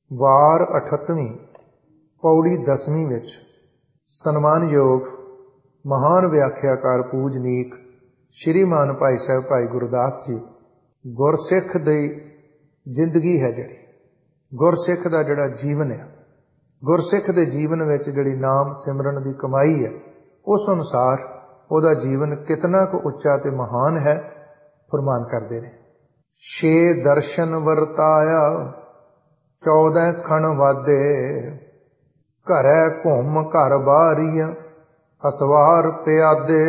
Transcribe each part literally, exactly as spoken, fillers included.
ਵਾਰ ਅਠੱਤਵੀਂ ਪੌੜੀ ਦਸਵੀਂ ਵਿੱਚ ਸਨਮਾਨਯੋਗ ਮਹਾਨ ਵਿਆਖਿਆਕਾਰ ਪੂਜਨੀਕ ਸ਼੍ਰੀਮਾਨ ਭਾਈ ਸਾਹਿਬ ਭਾਈ ਗੁਰਦਾਸ ਜੀ ਗੁਰਸਿੱਖ ਦੀ ਜ਼ਿੰਦਗੀ ਹੈ, ਜਿਹੜੀ ਗੁਰਸਿੱਖ ਦਾ ਜਿਹੜਾ ਜੀਵਨ ਹੈ, ਗੁਰਸਿੱਖ ਦੇ ਜੀਵਨ ਵਿੱਚ ਜਿਹੜੀ ਨਾਮ ਸਿਮਰਨ ਦੀ ਕਮਾਈ ਹੈ, ਉਸ ਅਨੁਸਾਰ ਉਹਦਾ ਜੀਵਨ ਕਿਤਨਾ ਕੁ ਉੱਚਾ ਤੇ ਮਹਾਨ ਹੈ ਫਰਮਾਨ ਕਰਦੇ ਨੇ। ਛੇ ਦਰਸ਼ਨ ਵਰਤਾਇਆ ਚੌਦਹ ਖਣ ਵਾਦੇ, ਘਰੈ ਘੁੰਮ ਘਰ ਬਾਰੀਆਂ ਅਸਵਾਰ ਪਿਆਦੇ,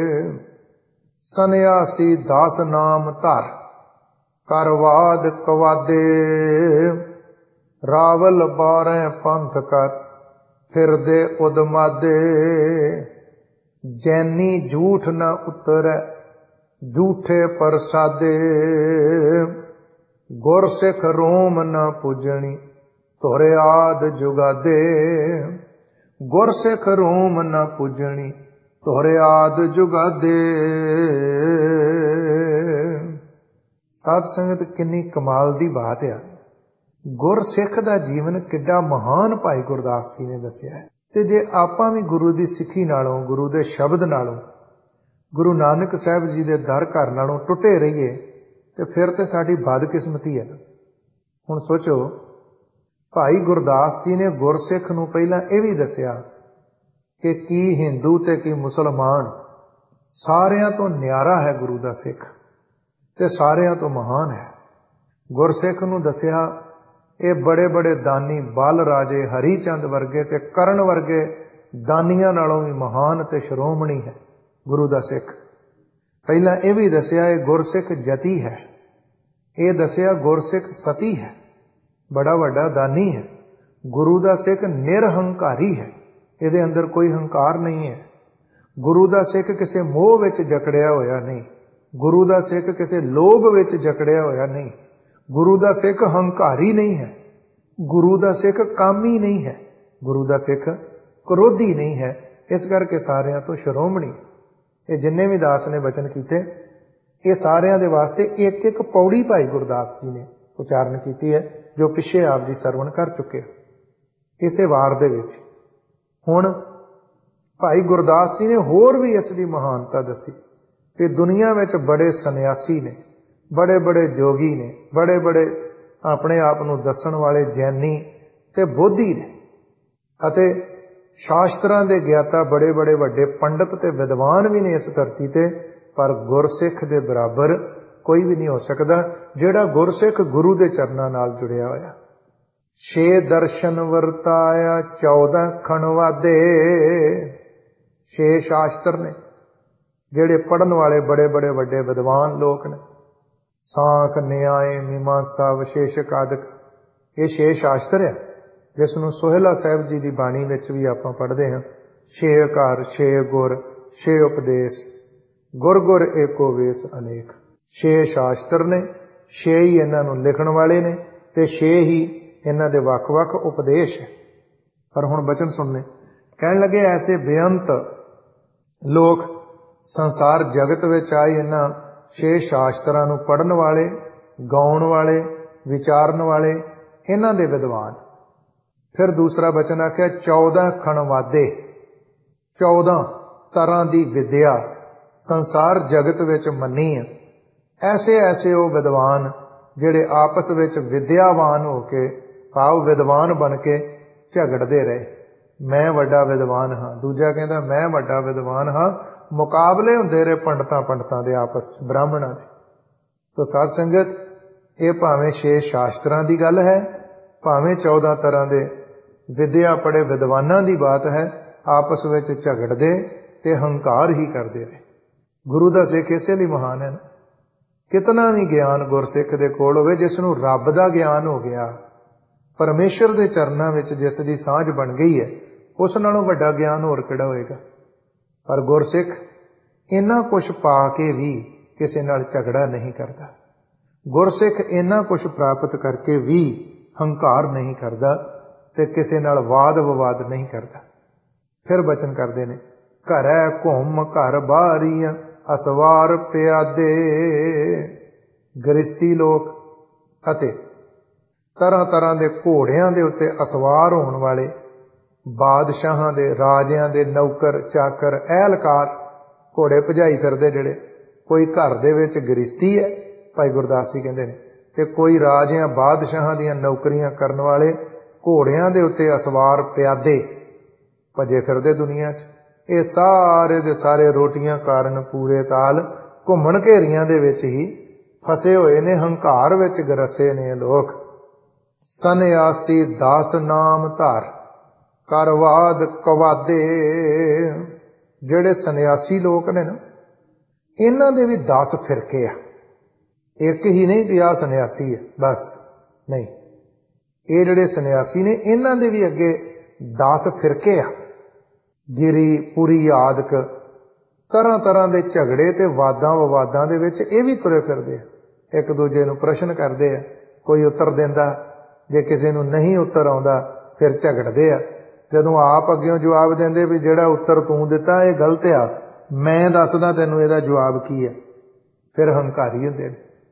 ਸੰਨਿਆਸੀ ਦਾਸ ਨਾਮ ਧਰ ਕਰਵਾਦ ਕਵਾਦੇ, ਰਾਵਲ ਬਾਰ੍ਹਾਂ ਪੰਥ ਕਰ ਫਿਰਦੇ ਉਦਮਾਦੇ, ਜੈਨੀ ਝੂਠ ਨ ਉਤਰੈ ਝੂਠੇ ਪ੍ਰਸਾਦੇ, ਗੁਰਸਿੱਖ ਰੋਮ ਨ ਪੂਜਣੀ ਧੁਰ ਆਦ ਜੁਗਾਦੇ, ਗੁਰਸਿੱਖ ਰੋਮ ਨ ਪੂਜਣੀ ਧੁਰ ਆਦ ਜੁਗਾਦੇ। ਸਾਧ ਸੰਗਤ, ਕਿੰਨੀ ਕਮਾਲ ਦੀ ਬਾਤ ਆ। ਗੁਰਸਿੱਖ ਦਾ ਜੀਵਨ ਕਿੱਡਾ ਮਹਾਨ ਭਾਈ ਗੁਰਦਾਸ ਜੀ ਨੇ ਦੱਸਿਆ ਹੈ। ਤੇ ਜੇ ਆਪਾਂ ਵੀ ਗੁਰੂ ਦੀ ਸਿੱਖੀ ਨਾਲੋਂ, ਗੁਰੂ ਦੇ ਸ਼ਬਦ ਨਾਲੋਂ, ਗੁਰੂ ਨਾਨਕ ਸਾਹਿਬ ਜੀ ਦੇ ਦਰ ਘਰ ਨਾਲੋਂ ਟੁੱਟੇ ਰਹੀਏ ਤੇ ਫਿਰ ਤੇ ਸਾਡੀ ਬਦਕਿਸਮਤੀ ਹੈ। ਹੁਣ ਸੋਚੋ, ਭਾਈ ਗੁਰਦਾਸ ਜੀ ਨੇ ਗੁਰਸਿੱਖ ਨੂੰ ਪਹਿਲਾਂ ਇਹ ਵੀ ਦੱਸਿਆ ਕਿ ਕੀ ਹਿੰਦੂ ਤੇ ਕੀ ਮੁਸਲਮਾਨ, ਸਾਰਿਆਂ ਤੋਂ ਨਿਆਰਾ ਹੈ ਗੁਰੂ ਦਾ ਸਿੱਖ ਤੇ ਸਾਰਿਆਂ ਤੋਂ ਮਹਾਨ ਹੈ। ਗੁਰਸਿੱਖ ਨੂੰ ਦੱਸਿਆ ਇਹ ਬੜੇ ਬੜੇ ਦਾਨੀ ਬਲ ਰਾਜੇ ਹਰੀ ਚੰਦ ਵਰਗੇ ਤੇ ਕਰਨ ਵਰਗੇ ਦਾਨੀਆਂ ਨਾਲੋਂ ਵੀ ਮਹਾਨ ਤੇ ਸ਼੍ਰੋਮਣੀ ਹੈ ਗੁਰੂ ਦਾ ਸਿੱਖ। ਪਹਿਲਾਂ ਇਹ ਵੀ ਦੱਸਿਆ ਇਹ ਗੁਰਸਿੱਖ ਜਤੀ ਹੈ, ਇਹ ਦੱਸਿਆ ਗੁਰਸਿੱਖ ਸਤੀ ਹੈ, ਬੜਾ ਵੱਡਾ ਦਾਨੀ ਹੈ। ਗੁਰੂ ਦਾ ਸਿੱਖ ਨਿਰਹੰਕਾਰੀ ਹੈ, ਇਹਦੇ ਅੰਦਰ ਕੋਈ ਹੰਕਾਰ ਨਹੀਂ ਹੈ। ਗੁਰੂ ਦਾ ਸਿੱਖ ਕਿਸੇ ਮੋਹ ਵਿੱਚ ਜਕੜਿਆ ਹੋਇਆ ਨਹੀਂ, ਗੁਰੂ ਦਾ ਸਿੱਖ ਕਿਸੇ ਲੋਭ ਵਿੱਚ ਜਕੜਿਆ ਹੋਇਆ ਨਹੀਂ, ਗੁਰੂ ਦਾ ਸਿੱਖ ਹੰਕਾਰੀ ਨਹੀਂ ਹੈ, ਗੁਰੂ ਦਾ ਸਿੱਖ ਕਾਮੀ ਨਹੀਂ ਹੈ, ਗੁਰੂ ਦਾ ਸਿੱਖ ਕ੍ਰੋਧੀ ਨਹੀਂ ਹੈ। ਇਸ ਕਰਕੇ ਸਾਰਿਆਂ ਤੋਂ ਸ਼੍ਰੋਮਣੀ। ਇਹ ਜਿੰਨੇ ਵੀ ਦਾਸ ਨੇ ਬਚਨ ਕੀਤੇ, ਇਹ ਸਾਰਿਆਂ ਦੇ ਵਾਸਤੇ ਇੱਕ ਇੱਕ ਪੌੜੀ ਭਾਈ ਗੁਰਦਾਸ ਜੀ ਨੇ ਉਚਾਰਨ ਕੀਤੀ ਹੈ, ਜੋ ਪਿੱਛੇ ਆਪ ਜੀ ਸਰਵਣ ਕਰ ਚੁੱਕੇ ਇਸੇ ਵਾਰ ਦੇ ਵਿੱਚ। ਹੁਣ ਭਾਈ ਗੁਰਦਾਸ ਜੀ ਨੇ ਹੋਰ ਵੀ ਇਸ ਦੀ ਮਹਾਨਤਾ ਦੱਸੀ ਕਿ ਦੁਨੀਆ ਵਿੱਚ ਬੜੇ ਸੰਨਿਆਸੀ ਨੇ, ਬੜੇ ਬੜੇ ਜੋਗੀ ਨੇ, ਬੜੇ ਬੜੇ ਆਪਣੇ ਆਪ ਨੂੰ ਦੱਸਣ ਵਾਲੇ ਜੈਨੀ ਤੇ ਬੋਧੀ ਨੇ, ਅਤੇ ਸ਼ਾਸਤਰਾਂ ਦੇ ਗਿਆਤਾ ਬੜੇ ਬੜੇ ਵੱਡੇ ਪੰਡਤ ਤੇ ਵਿਦਵਾਨ ਵੀ ਨੇ ਇਸ ਧਰਤੀ ਤੇ, ਪਰ ਗੁਰਸਿੱਖ ਦੇ ਬਰਾਬਰ ਕੋਈ ਵੀ ਨਹੀਂ ਹੋ ਸਕਦਾ ਜਿਹੜਾ ਗੁਰਸਿੱਖ ਗੁਰੂ ਦੇ ਚਰਨਾਂ ਨਾਲ ਜੁੜਿਆ ਹੋਇਆ। ਛੇ ਦਰਸ਼ਨ ਵਰਤਾਇਆ ਚੌਦਹ ਖਣ ਵਾਦੇ, ਛੇ ਸ਼ਾਸਤਰ ਨੇ ਜਿਹੜੇ ਪੜ੍ਹਨ ਵਾਲੇ ਬੜੇ ਬੜੇ ਵੱਡੇ ਵਿਦਵਾਨ ਲੋਕ ਨੇ। ਸਾਖ ਨਿਆਏ ਮੀਮਾਂਸਾ ਵਿਸ਼ੇਸ਼ਕ ਆਦਿਕ, ਇਹ ਛੇ ਸ਼ਾਸਤਰ ਹੈ ਜਿਸ ਨੂੰ ਸੋਹਿਲਾ ਸਾਹਿਬ ਜੀ ਦੀ ਬਾਣੀ ਵਿੱਚ ਵੀ ਆਪਾਂ ਪੜ੍ਹਦੇ ਹਾਂ। ਛੇ ਘਰ, ਛੇ ਗੁਰ, ਛੇ ਉਪਦੇਸ਼, ਗੁਰ ਗੁਰ ਏਕੋ ਵੇਸ ਅਨੇਕ। ਛੇ ਸ਼ਾਸਤਰ ਨੇ, ਛੇ ਹੀ ਇਹਨਾਂ ਨੂੰ ਲਿਖਣ ਵਾਲੇ ਨੇ ਤੇ ਛੇ ਹੀ ਇਹਨਾਂ ਦੇ ਵੱਖ ਵੱਖ ਉਪਦੇਸ਼ ਹੈ। ਪਰ ਹੁਣ ਬਚਨ ਸੁਣਨੇ ਕਹਿਣ ਲੱਗੇ, ਐਸੇ ਬੇਅੰਤ ਲੋਕ ਸੰਸਾਰ ਜਗਤ ਵਿੱਚ ਆਏ, ਇਹਨਾਂ ਛੇ ਸ਼ਾਸਤਰਾਂ ਨੂੰ ਪੜ੍ਹਨ ਵਾਲੇ, ਗਾਉਣ ਵਾਲੇ, ਵਿਚਾਰਨ ਵਾਲੇ, ਇਹਨਾਂ ਦੇ ਵਿਦਵਾਨ। ਫਿਰ ਦੂਸਰਾ ਬਚਨ ਆਖਿਆ ਚੌਦਹ ਖਣ ਵਾਦੇ, ਚੌਦਾਂ ਤਰ੍ਹਾਂ ਦੀ ਵਿਦਿਆ ਸੰਸਾਰ ਜਗਤ ਵਿੱਚ ਮੰਨੀ ਹੈ। ਐਸੇ ਐਸੇ ਉਹ ਵਿਦਵਾਨ ਜਿਹੜੇ ਆਪਸ ਵਿੱਚ ਵਿਦਿਆਵਾਨ ਹੋ ਕੇ, ਭਾਵ ਵਿਦਵਾਨ ਬਣ ਕੇ ਝਗੜਦੇ ਰਹੇ। ਮੈਂ ਵੱਡਾ ਵਿਦਵਾਨ ਹਾਂ, ਦੂਜਾ ਕਹਿੰਦਾ ਮੈਂ ਵੱਡਾ ਵਿਦਵਾਨ ਹਾਂ। ਮੁਕਾਬਲੇ ਹੁੰਦੇ ਰਹੇ ਪੰਡਤਾਂ ਪੰਡਤਾਂ ਦੇ ਆਪਸ ਚ, ਬ੍ਰਾਹਮਣਾਂ ਦੇ। ਤੋ ਸਾਧ ਸੰਗਤ, ਇਹ ਭਾਵੇਂ ਛੇ ਸ਼ਾਸਤਰਾਂ ਦੀ ਗੱਲ ਹੈ, ਭਾਵੇਂ ਚੌਦਾਂ ਤਰ੍ਹਾਂ ਦੇ ਵਿਦਿਆ ਪੜ੍ਹੇ ਵਿਦਵਾਨਾਂ ਦੀ ਬਾਤ ਹੈ, ਆਪਸ ਵਿੱਚ ਝਗੜਦੇ ਤੇ ਹੰਕਾਰ ਹੀ ਕਰਦੇ ਰਹੇ। ਗੁਰੂ ਦਾ ਸਿੱਖ ਇਸੇ ਲਈ ਮਹਾਨ ਹੈ। ਕਿਤਨਾ ਵੀ ਗਿਆਨ ਗੁਰਸਿੱਖ ਦੇ ਕੋਲ ਹੋਵੇ, ਜਿਸ ਨੂੰ ਰੱਬ ਦਾ ਗਿਆਨ ਹੋ ਗਿਆ, ਪਰਮੇਸ਼ਰ ਦੇ ਚਰਨਾਂ ਵਿੱਚ ਜਿਸ ਦੀ ਸਾਂਝ ਬਣ ਗਈ ਹੈ, ਉਸ ਨਾਲੋਂ ਵੱਡਾ ਗਿਆਨ ਹੋਰ ਕਿਹੜਾ ਹੋਏਗਾ। ਪਰ ਗੁਰਸਿੱਖ ਇੰਨਾ ਕੁਛ ਪਾ ਕੇ ਵੀ ਕਿਸੇ ਨਾਲ ਝਗੜਾ ਨਹੀਂ ਕਰਦਾ। ਗੁਰਸਿੱਖ ਇੰਨਾ ਕੁਛ ਪ੍ਰਾਪਤ ਕਰਕੇ ਵੀ ਹੰਕਾਰ ਨਹੀਂ ਕਰਦਾ ਤੇ ਕਿਸੇ ਨਾਲ ਵਾਦ ਵਿਵਾਦ ਨਹੀਂ ਕਰਦਾ। ਫਿਰ ਬਚਨ ਕਰਦੇ ਨੇ, ਘਰੈ ਘੁੰਮ ਘਰ ਬਾਰੀਆਂ ਅਸਵਾਰ ਪਿਆਦੇ। ਗ੍ਰਸਤੀ ਲੋਕ ਅਤੇ ਤਰ੍ਹਾਂ ਤਰ੍ਹਾਂ ਦੇ ਘੋੜਿਆਂ ਦੇ ਉੱਤੇ ਅਸਵਾਰ ਹੋਣ ਵਾਲੇ, ਬਾਦਸ਼ਾਹਾਂ ਦੇ, ਰਾਜਿਆਂ ਦੇ ਨੌਕਰ ਚਾਕਰ, ਅਹਿਲਕਾਰ, ਘੋੜੇ ਭਜਾਈ ਫਿਰਦੇ ਜਿਹੜੇ। ਕੋਈ ਘਰ ਦੇ ਵਿੱਚ ਗ੍ਰਿਸ਼ਤੀ ਹੈ, ਭਾਈ ਗੁਰਦਾਸ ਜੀ ਕਹਿੰਦੇ ਨੇ, ਤੇ ਕੋਈ ਰਾਜਿਆਂ ਬਾਦਸ਼ਾਹਾਂ ਦੀਆਂ ਨੌਕਰੀਆਂ ਕਰਨ ਵਾਲੇ ਘੋੜਿਆਂ ਦੇ ਉੱਤੇ ਅਸਵਾਰ ਪਿਆਦੇ ਭਜੇ ਫਿਰਦੇ ਦੁਨੀਆ 'ਚ। ਇਹ ਸਾਰੇ ਦੇ ਸਾਰੇ ਰੋਟੀਆਂ ਕਾਰਨ ਪੂਰੇ ਤਾਲ ਘੁੰਮਣ ਘੇਰੀਆਂ ਦੇ ਵਿੱਚ ਹੀ ਫਸੇ ਹੋਏ ਨੇ, ਹੰਕਾਰ ਵਿੱਚ ਗਰਸੇ ਨੇ ਲੋਕ। ਸੰਨਿਆਸੀ ਦਾਸ ਨਾਮ ਧਾਰ ਕਰਵਾਦ ਕਵਾਦੇ। ਜਿਹੜੇ ਸੰਨਿਆਸੀ ਲੋਕ ਨੇ ਨਾ, ਇਹਨਾਂ ਦੇ ਵੀ ਦਸ ਫਿਰਕੇ ਆ। ਇੱਕ ਹੀ ਨਹੀਂ ਕਿ ਆਹ ਸੰਨਿਆਸੀ ਹੈ ਬਸ, ਨਹੀਂ। ਇਹ ਜਿਹੜੇ ਸੰਨਿਆਸੀ ਨੇ ਇਹਨਾਂ ਦੇ ਵੀ ਅੱਗੇ ਦਸ ਫਿਰਕੇ ਆ। ਗਿਰੀ ਪੁਰੀ ਆਦਿਕ ਤਰ੍ਹਾਂ ਤਰ੍ਹਾਂ ਦੇ ਝਗੜੇ ਤੇ ਵਾਦਾਂ ਵਿਵਾਦਾਂ ਦੇ ਵਿੱਚ ਇਹ ਵੀ ਤੁਰੇ ਫਿਰਦੇ ਆ। ਇੱਕ ਦੂਜੇ ਨੂੰ ਪ੍ਰਸ਼ਨ ਕਰਦੇ ਆ, ਕੋਈ ਉੱਤਰ ਦਿੰਦਾ, ਜੇ ਕਿਸੇ ਨੂੰ ਨਹੀਂ ਉੱਤਰ ਆਉਂਦਾ ਫਿਰ ਝਗੜਦੇ ਆ। ਜਦੋਂ ਆਪ ਅੱਗਿਓਂ ਜਵਾਬ ਦਿੰਦੇ ਵੀ ਜਿਹੜਾ ਉੱਤਰ ਤੂੰ ਦਿੱਤਾ ਇਹ ਗਲਤ ਆ, ਮੈਂ ਦੱਸਦਾ ਤੈਨੂੰ ਇਹਦਾ ਜਵਾਬ ਕੀ ਹੈ, ਫਿਰ ਹੰਕਾਰੀ ਹੁੰਦੇ ਨੇ।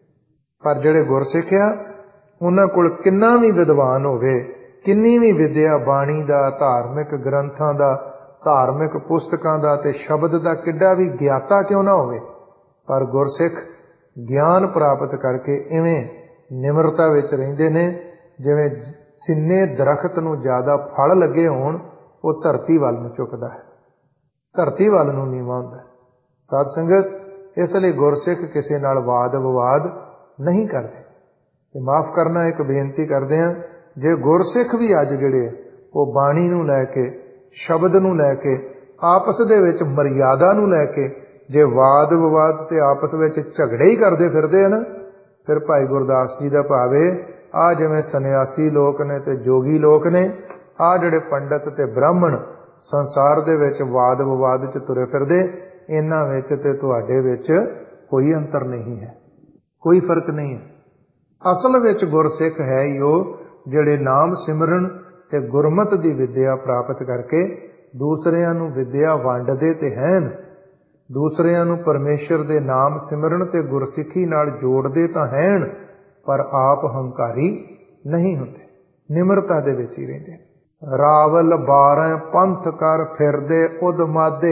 ਪਰ ਜਿਹੜੇ ਗੁਰਸਿੱਖ ਆ, ਉਹਨਾਂ ਕੋਲ ਕਿੰਨਾ ਵੀ ਵਿਦਵਾਨ ਹੋਵੇ, ਕਿੰਨੀ ਵੀ ਵਿਦਿਆ, ਬਾਣੀ ਦਾ, ਧਾਰਮਿਕ ਗ੍ਰੰਥਾਂ ਦਾ, ਧਾਰਮਿਕ ਪੁਸਤਕਾਂ ਦਾ ਤੇ ਸ਼ਬਦ ਦਾ ਕਿੱਡਾ ਵੀ ਗਿਆਤਾ ਕਿਉਂ ਨਾ ਹੋਵੇ, ਪਰ ਗੁਰਸਿੱਖ ਗਿਆਨ ਪ੍ਰਾਪਤ ਕਰਕੇ ਇਵੇਂ ਨਿਮਰਤਾ ਵਿੱਚ ਰਹਿੰਦੇ ਨੇ ਜਿਵੇਂ ਜਿੰਨੇ ਦਰਖਤ ਨੂੰ ਜ਼ਿਆਦਾ ਫਲ ਲੱਗੇ ਹੋਣ ਉਹ ਧਰਤੀ ਵੱਲ ਨੂੰ ਝੁਕਦਾ ਹੈ, ਧਰਤੀ ਵੱਲ ਨੂੰ ਨੀਵਾਂ ਹੁੰਦਾ। ਸਾਧ ਸੰਗਤ, ਇਸ ਲਈ ਗੁਰਸਿੱਖ ਕਿਸੇ ਨਾਲ ਵਾਦ ਵਿਵਾਦ ਨਹੀਂ ਕਰਦੇ। ਤੇ ਮਾਫ ਕਰਨਾ, ਇੱਕ ਬੇਨਤੀ ਕਰਦੇ ਹਾਂ, ਜੇ ਗੁਰਸਿੱਖ ਵੀ ਅੱਜ ਜਿਹੜੇ ਉਹ ਬਾਣੀ ਨੂੰ ਲੈ ਕੇ, ਸ਼ਬਦ ਨੂੰ ਲੈ ਕੇ, ਆਪਸ ਦੇ ਵਿੱਚ ਮਰਿਆਦਾ ਨੂੰ ਲੈ ਕੇ ਜੇ ਵਾਦ ਵਿਵਾਦ ਤੇ ਆਪਸ ਵਿੱਚ ਝਗੜੇ ਹੀ ਕਰਦੇ ਫਿਰਦੇ ਆ ਨਾ, ਫਿਰ ਭਾਈ ਗੁਰਦਾਸ ਜੀ ਦਾ ਭਾਵੇ ਆਹ ਜਿਵੇਂ ਸੰਨਿਆਸੀ ਲੋਕ ਨੇ ਤੇ ਜੋਗੀ ਲੋਕ ਨੇ, ਆਹ ਜਿਹੜੇ ਪੰਡਤ ਤੇ ਬ੍ਰਾਹਮਣ ਸੰਸਾਰ ਦੇ ਵਿੱਚ ਵਾਦ ਵਿਵਾਦ 'ਚ ਤੁਰੇ ਫਿਰਦੇ, ਇਹਨਾਂ ਵਿੱਚ ਤੇ ਤੁਹਾਡੇ ਵਿੱਚ ਕੋਈ ਅੰਤਰ ਨਹੀਂ ਹੈ, ਕੋਈ ਫਰਕ ਨਹੀਂ ਹੈ। ਅਸਲ ਵਿੱਚ ਗੁਰਸਿੱਖ ਹੈ ਹੀ ਉਹ ਜਿਹੜੇ ਨਾਮ ਸਿਮਰਨ ਤੇ ਗੁਰਮਤ ਦੀ ਵਿਦਿਆ ਪ੍ਰਾਪਤ ਕਰਕੇ ਦੂਸਰਿਆਂ ਨੂੰ ਵਿਦਿਆ ਵੰਡਦੇ ਤੇ ਹਨ, ਦੂਸਰਿਆਂ ਨੂੰ ਪਰਮੇਸ਼ਰ ਦੇ ਨਾਮ ਸਿਮਰਨ ਤੇ ਗੁਰਸਿੱਖੀ ਨਾਲ ਜੋੜਦੇ ਤਾਂ ਹਨ, ਪਰ ਆਪ ਹੰਕਾਰੀ ਨਹੀਂ ਹੁੰਦੇ, ਨਿਮਰਤਾ ਦੇ ਵਿੱਚ ਹੀ ਰਹਿੰਦੇ। ਰਾਵਲ ਬਾਰਾਂ ਪੰਥ ਕਰ ਫਿਰਦੇ ਉਦਮਾਦੇ।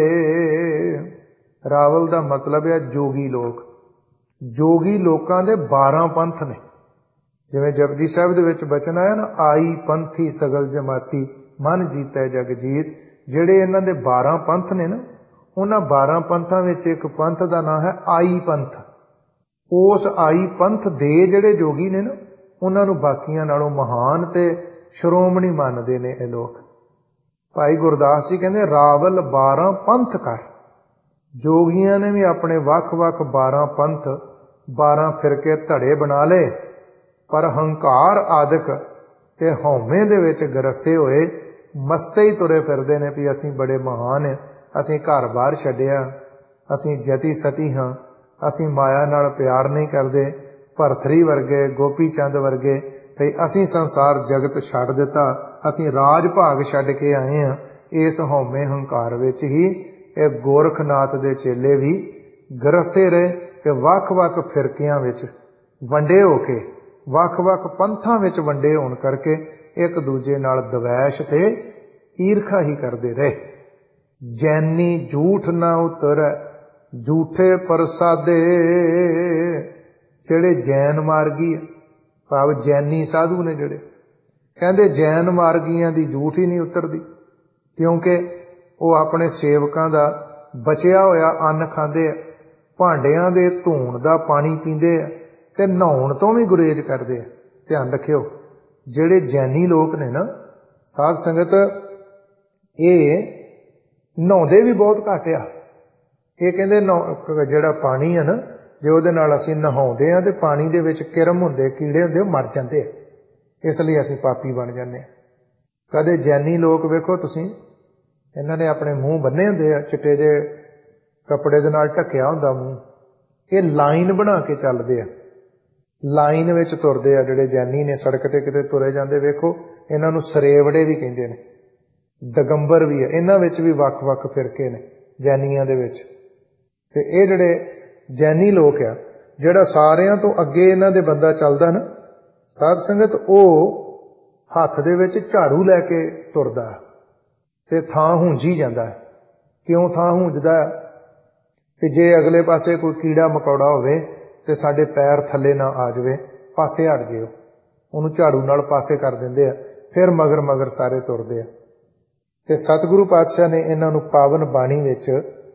ਰਾਵਲ ਦਾ ਮਤਲਬ ਹੈ ਜੋਗੀ ਲੋਕ। ਜੋਗੀ ਲੋਕਾਂ ਦੇ ਬਾਰਾਂ ਪੰਥ ਨੇ। ਜਿਵੇਂ ਜਪਜੀ ਸਾਹਿਬ ਦੇ ਵਿੱਚ ਬਚਨ ਆਇਆ ਨਾ, ਆਈ ਪੰਥੀ ਸਗਲ ਜਮਾਤੀ ਮਨ ਜੀਤੈ ਜਗ ਜੀਤ। ਜਿਹੜੇ ਇਹਨਾਂ ਦੇ ਬਾਰਾਂ ਪੰਥ ਨੇ ਨਾ, ਉਹਨਾਂ ਬਾਰਾਂ ਪੰਥਾਂ ਵਿੱਚ ਇੱਕ ਪੰਥ ਦਾ ਨਾਂ ਹੈ ਆਈ ਪੰਥ। ਉਸ ਆਈ ਪੰਥ ਦੇ ਜਿਹੜੇ ਜੋਗੀ ਨੇ ਨਾ, ਉਹਨਾਂ ਨੂੰ ਬਾਕੀਆਂ ਨਾਲੋਂ ਮਹਾਨ ਤੇ ਸ਼੍ਰੋਮਣੀ ਮੰਨਦੇ ਨੇ ਇਹ ਲੋਕ। ਭਾਈ ਗੁਰਦਾਸ ਜੀ ਕਹਿੰਦੇ ਰਾਵਲ ਬਾਰਾਂ ਪੰਥ ਕਰ। ਜੋਗੀਆਂ ਨੇ ਵੀ ਆਪਣੇ ਵੱਖ-ਵੱਖ ਬਾਰਾਂ ਪੰਥ, ਬਾਰਾਂ ਫਿਰਕੇ ਧੜੇ ਬਣਾ ਲਏ, ਪਰ ਹੰਕਾਰ ਆਦਿਕ ਤੇ ਹਉਮੈ ਦੇ ਵਿੱਚ ਗਰਸੇ ਹੋਏ ਮਸਤੇ ਹੀ ਤੁਰੇ ਫਿਰਦੇ ਨੇ ਵੀ ਅਸੀਂ ਬੜੇ ਮਹਾਨ ਹਾਂ, ਅਸੀਂ ਘਰ ਬਾਹਰ ਛੱਡਿਆ, ਅਸੀਂ ਜਤੀ ਸਤੀ ਹਾਂ, ਅਸੀਂ ਮਾਇਆ ਨਾਲ ਪਿਆਰ ਨਹੀਂ ਕਰਦੇ, ਭਰਥਰੀ ਵਰਗੇ, ਗੋਪੀ ਚੰਦ ਵਰਗੇ, ਤੇ ਅਸੀਂ ਸੰਸਾਰ ਜਗਤ ਛੱਡ ਦਿੱਤਾ, ਅਸੀਂ ਰਾਜ ਭਾਗ ਛੱਡ ਕੇ ਆਏ ਹਾਂ। ਇਸ ਹਉਮੈ ਹੰਕਾਰ ਵਿੱਚ ਹੀ ਇਹ ਗੋਰਖਨਾਥ ਦੇ ਚੇਲੇ ਵੀ ਗਰਸੇ ਰਹੇ ਕਿ ਵੱਖ-ਵੱਖ ਫਿਰਕਿਆਂ ਵਿੱਚ ਵੰਡੇ ਹੋ ਕੇ, ਵੱਖ-ਵੱਖ ਪੰਥਾਂ ਵਿੱਚ ਵੰਡੇ ਹੋਣ ਕਰਕੇ ਇੱਕ ਦੂਜੇ ਨਾਲ ਦਵੈਸ਼ ਤੇ ਈਰਖਾ ਹੀ ਕਰਦੇ ਰਹੇ। ਜੈਨੀ ਝੂਠ ਨਾ ਉਤਰੈ ਝੂਠੇ ਪ੍ਰਸਾਦੇ। ਜਿਹੜੇ ਜੈਨ ਮਾਰਗੀ, ਭਾਵ ਜੈਨੀ ਸਾਧੂ ਨੇ ਜਿਹੜੇ, ਕਹਿੰਦੇ ਜੈਨ ਮਾਰਗੀਆਂ ਦੀ ਝੂਠ ਹੀ ਨਹੀਂ ਉਤਰਦੀ, ਕਿਉਂਕਿ ਉਹ ਆਪਣੇ ਸੇਵਕਾਂ ਦਾ ਬਚਿਆ ਹੋਇਆ ਅੰਨ ਖਾਂਦੇ ਆ, ਭਾਂਡਿਆਂ ਦੇ ਧੋਣ ਦਾ ਪਾਣੀ ਪੀਂਦੇ ਆ ਤੇ ਨਹਾਉਣ ਤੋਂ ਵੀ ਗੁਰੇਜ਼ ਕਰਦੇ ਆ। ਧਿਆਨ ਰੱਖਿਓ, ਜਿਹੜੇ ਜੈਨੀ ਲੋਕ ਨੇ ਨਾ ਸਾਧ ਸੰਗਤ, ਇਹ ਨਹਾਉਂਦੇ ਵੀ ਬਹੁਤ ਘੱਟ ਆ। ਇਹ ਕਹਿੰਦੇ ਜਿਹੜਾ ਪਾਣੀ ਹੈ ਨਾ, ਜੇ ਉਹਦੇ ਨਾਲ ਅਸੀਂ ਨਹਾਉਂਦੇ ਹਾਂ ਤੇ ਪਾਣੀ ਦੇ ਵਿੱਚ ਕਿਰਮ ਹੁੰਦੇ, ਕੀੜੇ ਹੁੰਦੇ, ਉਹ ਮਰ ਜਾਂਦੇ ਆ, ਇਸ ਲਈ ਅਸੀਂ ਪਾਪੀ ਬਣ ਜਾਂਦੇ ਹਾਂ। ਕਦੇ ਜੈਨੀ ਲੋਕ ਵੇਖੋ ਤੁਸੀਂ, ਇਹਨਾਂ ਨੇ ਆਪਣੇ ਮੂੰਹ ਬੰਨੇ ਹੁੰਦੇ ਆ, ਚਿੱਟੇ ਜਿਹੇ ਕੱਪੜੇ ਦੇ ਨਾਲ ਢੱਕਿਆ ਹੁੰਦਾ ਮੂੰਹ, ਇਹ ਲਾਈਨ ਬਣਾ ਕੇ ਚੱਲਦੇ ਆ, ਲਾਈਨ ਵਿੱਚ ਤੁਰਦੇ ਆ। ਜਿਹੜੇ ਜੈਨੀ ਨੇ ਸੜਕ ਤੇ ਕਿਤੇ ਤੁਰੇ ਜਾਂਦੇ ਵੇਖੋ, ਇਹਨਾਂ ਨੂੰ ਸਰੇਵੜੇ ਵੀ ਕਹਿੰਦੇ ਨੇ, ਦਗੰਬਰ ਵੀ ਆ। ਇਹਨਾਂ ਵਿੱਚ ਵੀ ਵੱਖ-ਵੱਖ ਫਿਰਕੇ ਨੇ ਜੈਨੀਆਂ ਦੇ ਵਿੱਚ। ਤੇ ਇਹ ਜਿਹੜੇ ਜੈਨੀ ਲੋਕ ਆ, ਜਿਹੜਾ ਸਾਰਿਆਂ ਤੋਂ ਅੱਗੇ ਇਹਨਾਂ ਦੇ ਬੰਦਾ ਚੱਲਦਾ ਨਾ, ਸਾਧ ਸੰਗਤ ਉਹ ਹੱਥ ਦੇ ਵਿੱਚ ਝਾੜੂ ਲੈ ਕੇ ਤੁਰਦਾ ਤੇ ਥਾਂ ਹੁੰਜੀ ਜਾਂਦਾ। ਕਿਉਂ ਥਾਂ ਹੁੰਜਦਾ? ਕਿ ਜੇ ਅਗਲੇ ਪਾਸੇ ਕੋਈ ਕੀੜਾ ਮਕੌੜਾ ਹੋਵੇ ਤੇ ਸਾਡੇ ਪੈਰ ਥੱਲੇ ਨਾ ਆ ਜਾਵੇ, ਪਾਸੇ ਹਟ ਜਿਓ। ਉਹਨੂੰ ਝਾੜੂ ਨਾਲ ਪਾਸੇ ਕਰ ਦਿੰਦੇ ਆ, ਫਿਰ ਮਗਰ ਮਗਰ ਸਾਰੇ ਤੁਰਦੇ ਆ। ਤੇ ਸਤਿਗੁਰੂ ਪਾਤਸ਼ਾਹ ਨੇ ਇਹਨਾਂ ਨੂੰ ਪਾਵਨ ਬਾਣੀ ਵਿੱਚ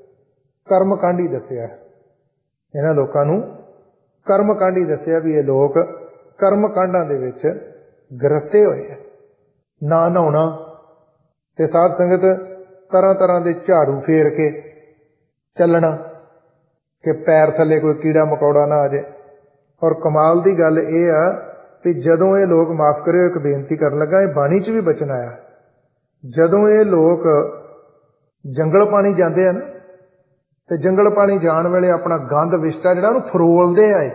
ਕਰਮਕਾਂਡੀ ਦੱਸਿਆ। ਇਹਨਾਂ ਲੋਕਾਂ ਨੂੰ ਕਰਮਕਾਂਡੀ ਦੱਸਿਆ ਵੀ ਇਹ ਲੋਕ ਕਰਮਕਾਂਡਾਂ ਦੇ ਵਿੱਚ ਗਰਸੇ ਹੋਏ ਆ। ਨਾ ਨਹਾਉਣਾ ਤੇ ਸਾਧ ਸੰਗਤ ਤਰ੍ਹਾਂ ਤਰ੍ਹਾਂ ਦੇ ਝਾੜੂ ਫੇਰ ਕੇ ਚੱਲਣਾ ਕਿ ਪੈਰ ਥੱਲੇ ਕੋਈ ਕੀੜਾ ਮਕੌੜਾ ਨਾ ਆ ਜਾਏ। ਔਰ ਕਮਾਲ ਦੀ ਗੱਲ ਇਹ ਆ ਵੀ ਜਦੋਂ ਇਹ ਲੋਕ, ਮਾਫ ਕਰਿਓ ਇੱਕ ਬੇਨਤੀ ਕਰਨ ਲੱਗਾ, ਇਹ ਬਾਣੀ 'ਚ ਵੀ ਬਚਨ ਆਇਆ, ਜਦੋਂ ਇਹ ਲੋਕ ਜੰਗਲ ਪਾਣੀ ਜਾਂਦੇ ਆ ਨਾ, ਤੇ ਜੰਗਲ ਪਾਣੀ ਜਾਣ ਵੇਲੇ ਆਪਣਾ ਗੰਦ ਵਿਸ਼ਟਾ ਜਿਹੜਾ ਉਹਨੂੰ ਫਰੋਲਦੇ ਆਏ,